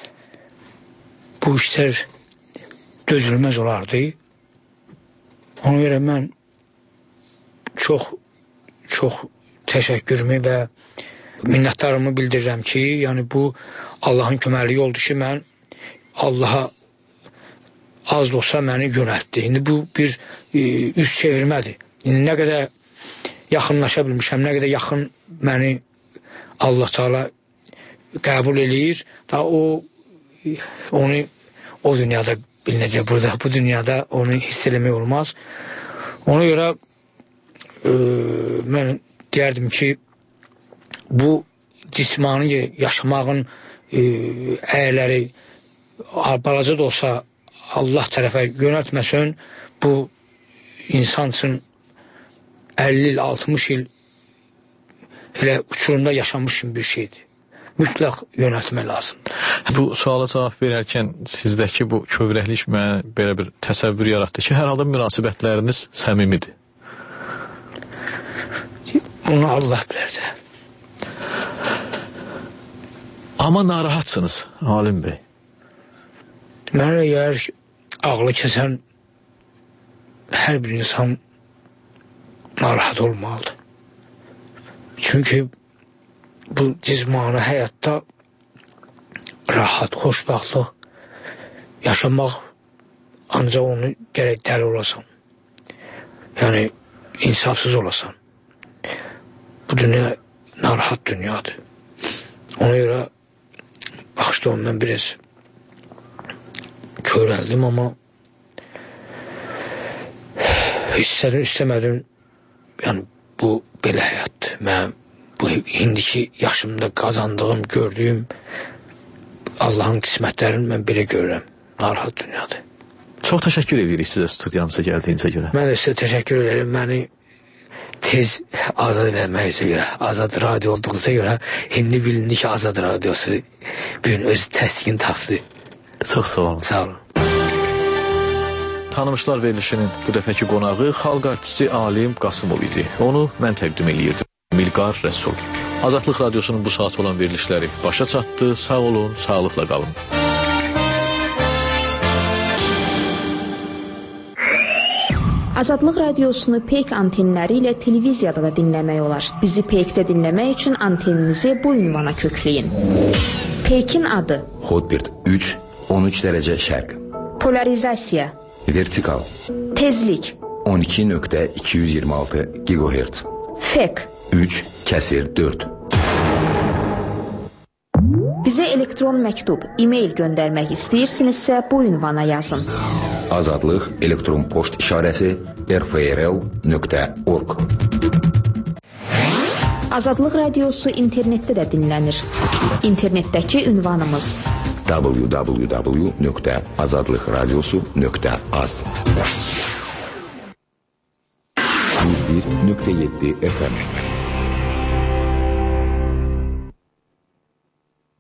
bu işlər dözülməz olardı. Ona görə mən çox, çox təşəkkürümü və minnətdarımı bildirirəm ki, yəni bu Allahın köməkliyi oldu ki, mən Allaha az da olsa məni yönəltdi. İndi bu bir e, üz çevirmədir. İndi nə qədər yaxınlaşa bilmişəm, nə qədər yaxın məni Allah Teala qəbul eləyir, da o onu o dünyada bilinəcək, burada, bu dünyada onu hiss eləmək olmaz. Ona görə e, mən deyərdim ki, bu cismani yaşamağın e, əyərləri balaca da olsa Allah tərəfə yönəltməsən, bu insan üçün əlli il, altmış il elə uçurumda yaşamış bir şeydir. Mütləq yönəltmək lazımdır. Bu suala cavab verərkən sizdəki bu kövrəklik mənə belə bir təsəvvür yaratdı ki, hər halda münasibətləriniz səmimidir. Bunu Allah bilər də. Amma narahatsınız, Alim bəy. Mənə əgər ağlı kəsən hər bir insan narahat olmalıdır. Çünki bu cizmani həyatda rahat, xoşbaxtlıq yaşamaq ancaq onu gərək dəli olasan. Yəni, insafsız olasan. Bu dünya narahat dünyadır. Ona görə baxışda ondan biraz körəldim, amma istədim, istəmədim, yəni bu belə həyatdır. Mən bu indiki yaşımda qazandığım, gördüyüm Allahın qismətlərini mən belə görürəm. Narahat dünyadır. Çox təşəkkür edirik sizə studiyamıza gəldiyinizə görə. Mən də sizə təşəkkür ederim. Məni tez azad eləməyizə görə, azad radio olduğunuza görə, indi bilindi ki, azad radiosu bugün öz təsdiqini tapdı. Çox sağ olun. Sağ olun. Tanımışlar verilişinin bu dəfəki qonağı xalq artisti Alim Qasımov idi. Onu mən təqdim eləyirdim. Milqar Rəsul. Azadlıq Radiosunun bu saat olan verilişləri başa çatdı. Sağ olun, sağlıqla qalın. Azadlıq Radiosunu Peyk antenləri ilə televiziyada da dinləmək olar. Bizi Peykdə dinləmək üçün anteninizi bu ünvana kökləyin. Peykin adı Hotbird üç on üç dərəcə şərq. Polarizasiya Vertikal. Tezlik on iki nöqtə iki yüz iyirmi altı gigahertz. Fek üç kəsir dörd. Bizə elektron məktub, e-mail göndərmək istəyirsinizsə bu ünvana yazın. Azadlıq elektron poçt işarəsi r f r l nöqtə org. Azadlıq Radiosu internetdə də dinlənir. İnternetdəki ünvanımız w w w nöqtə azadlıqradiosu nöqtə az. yüz bir nöqtə yeddi F M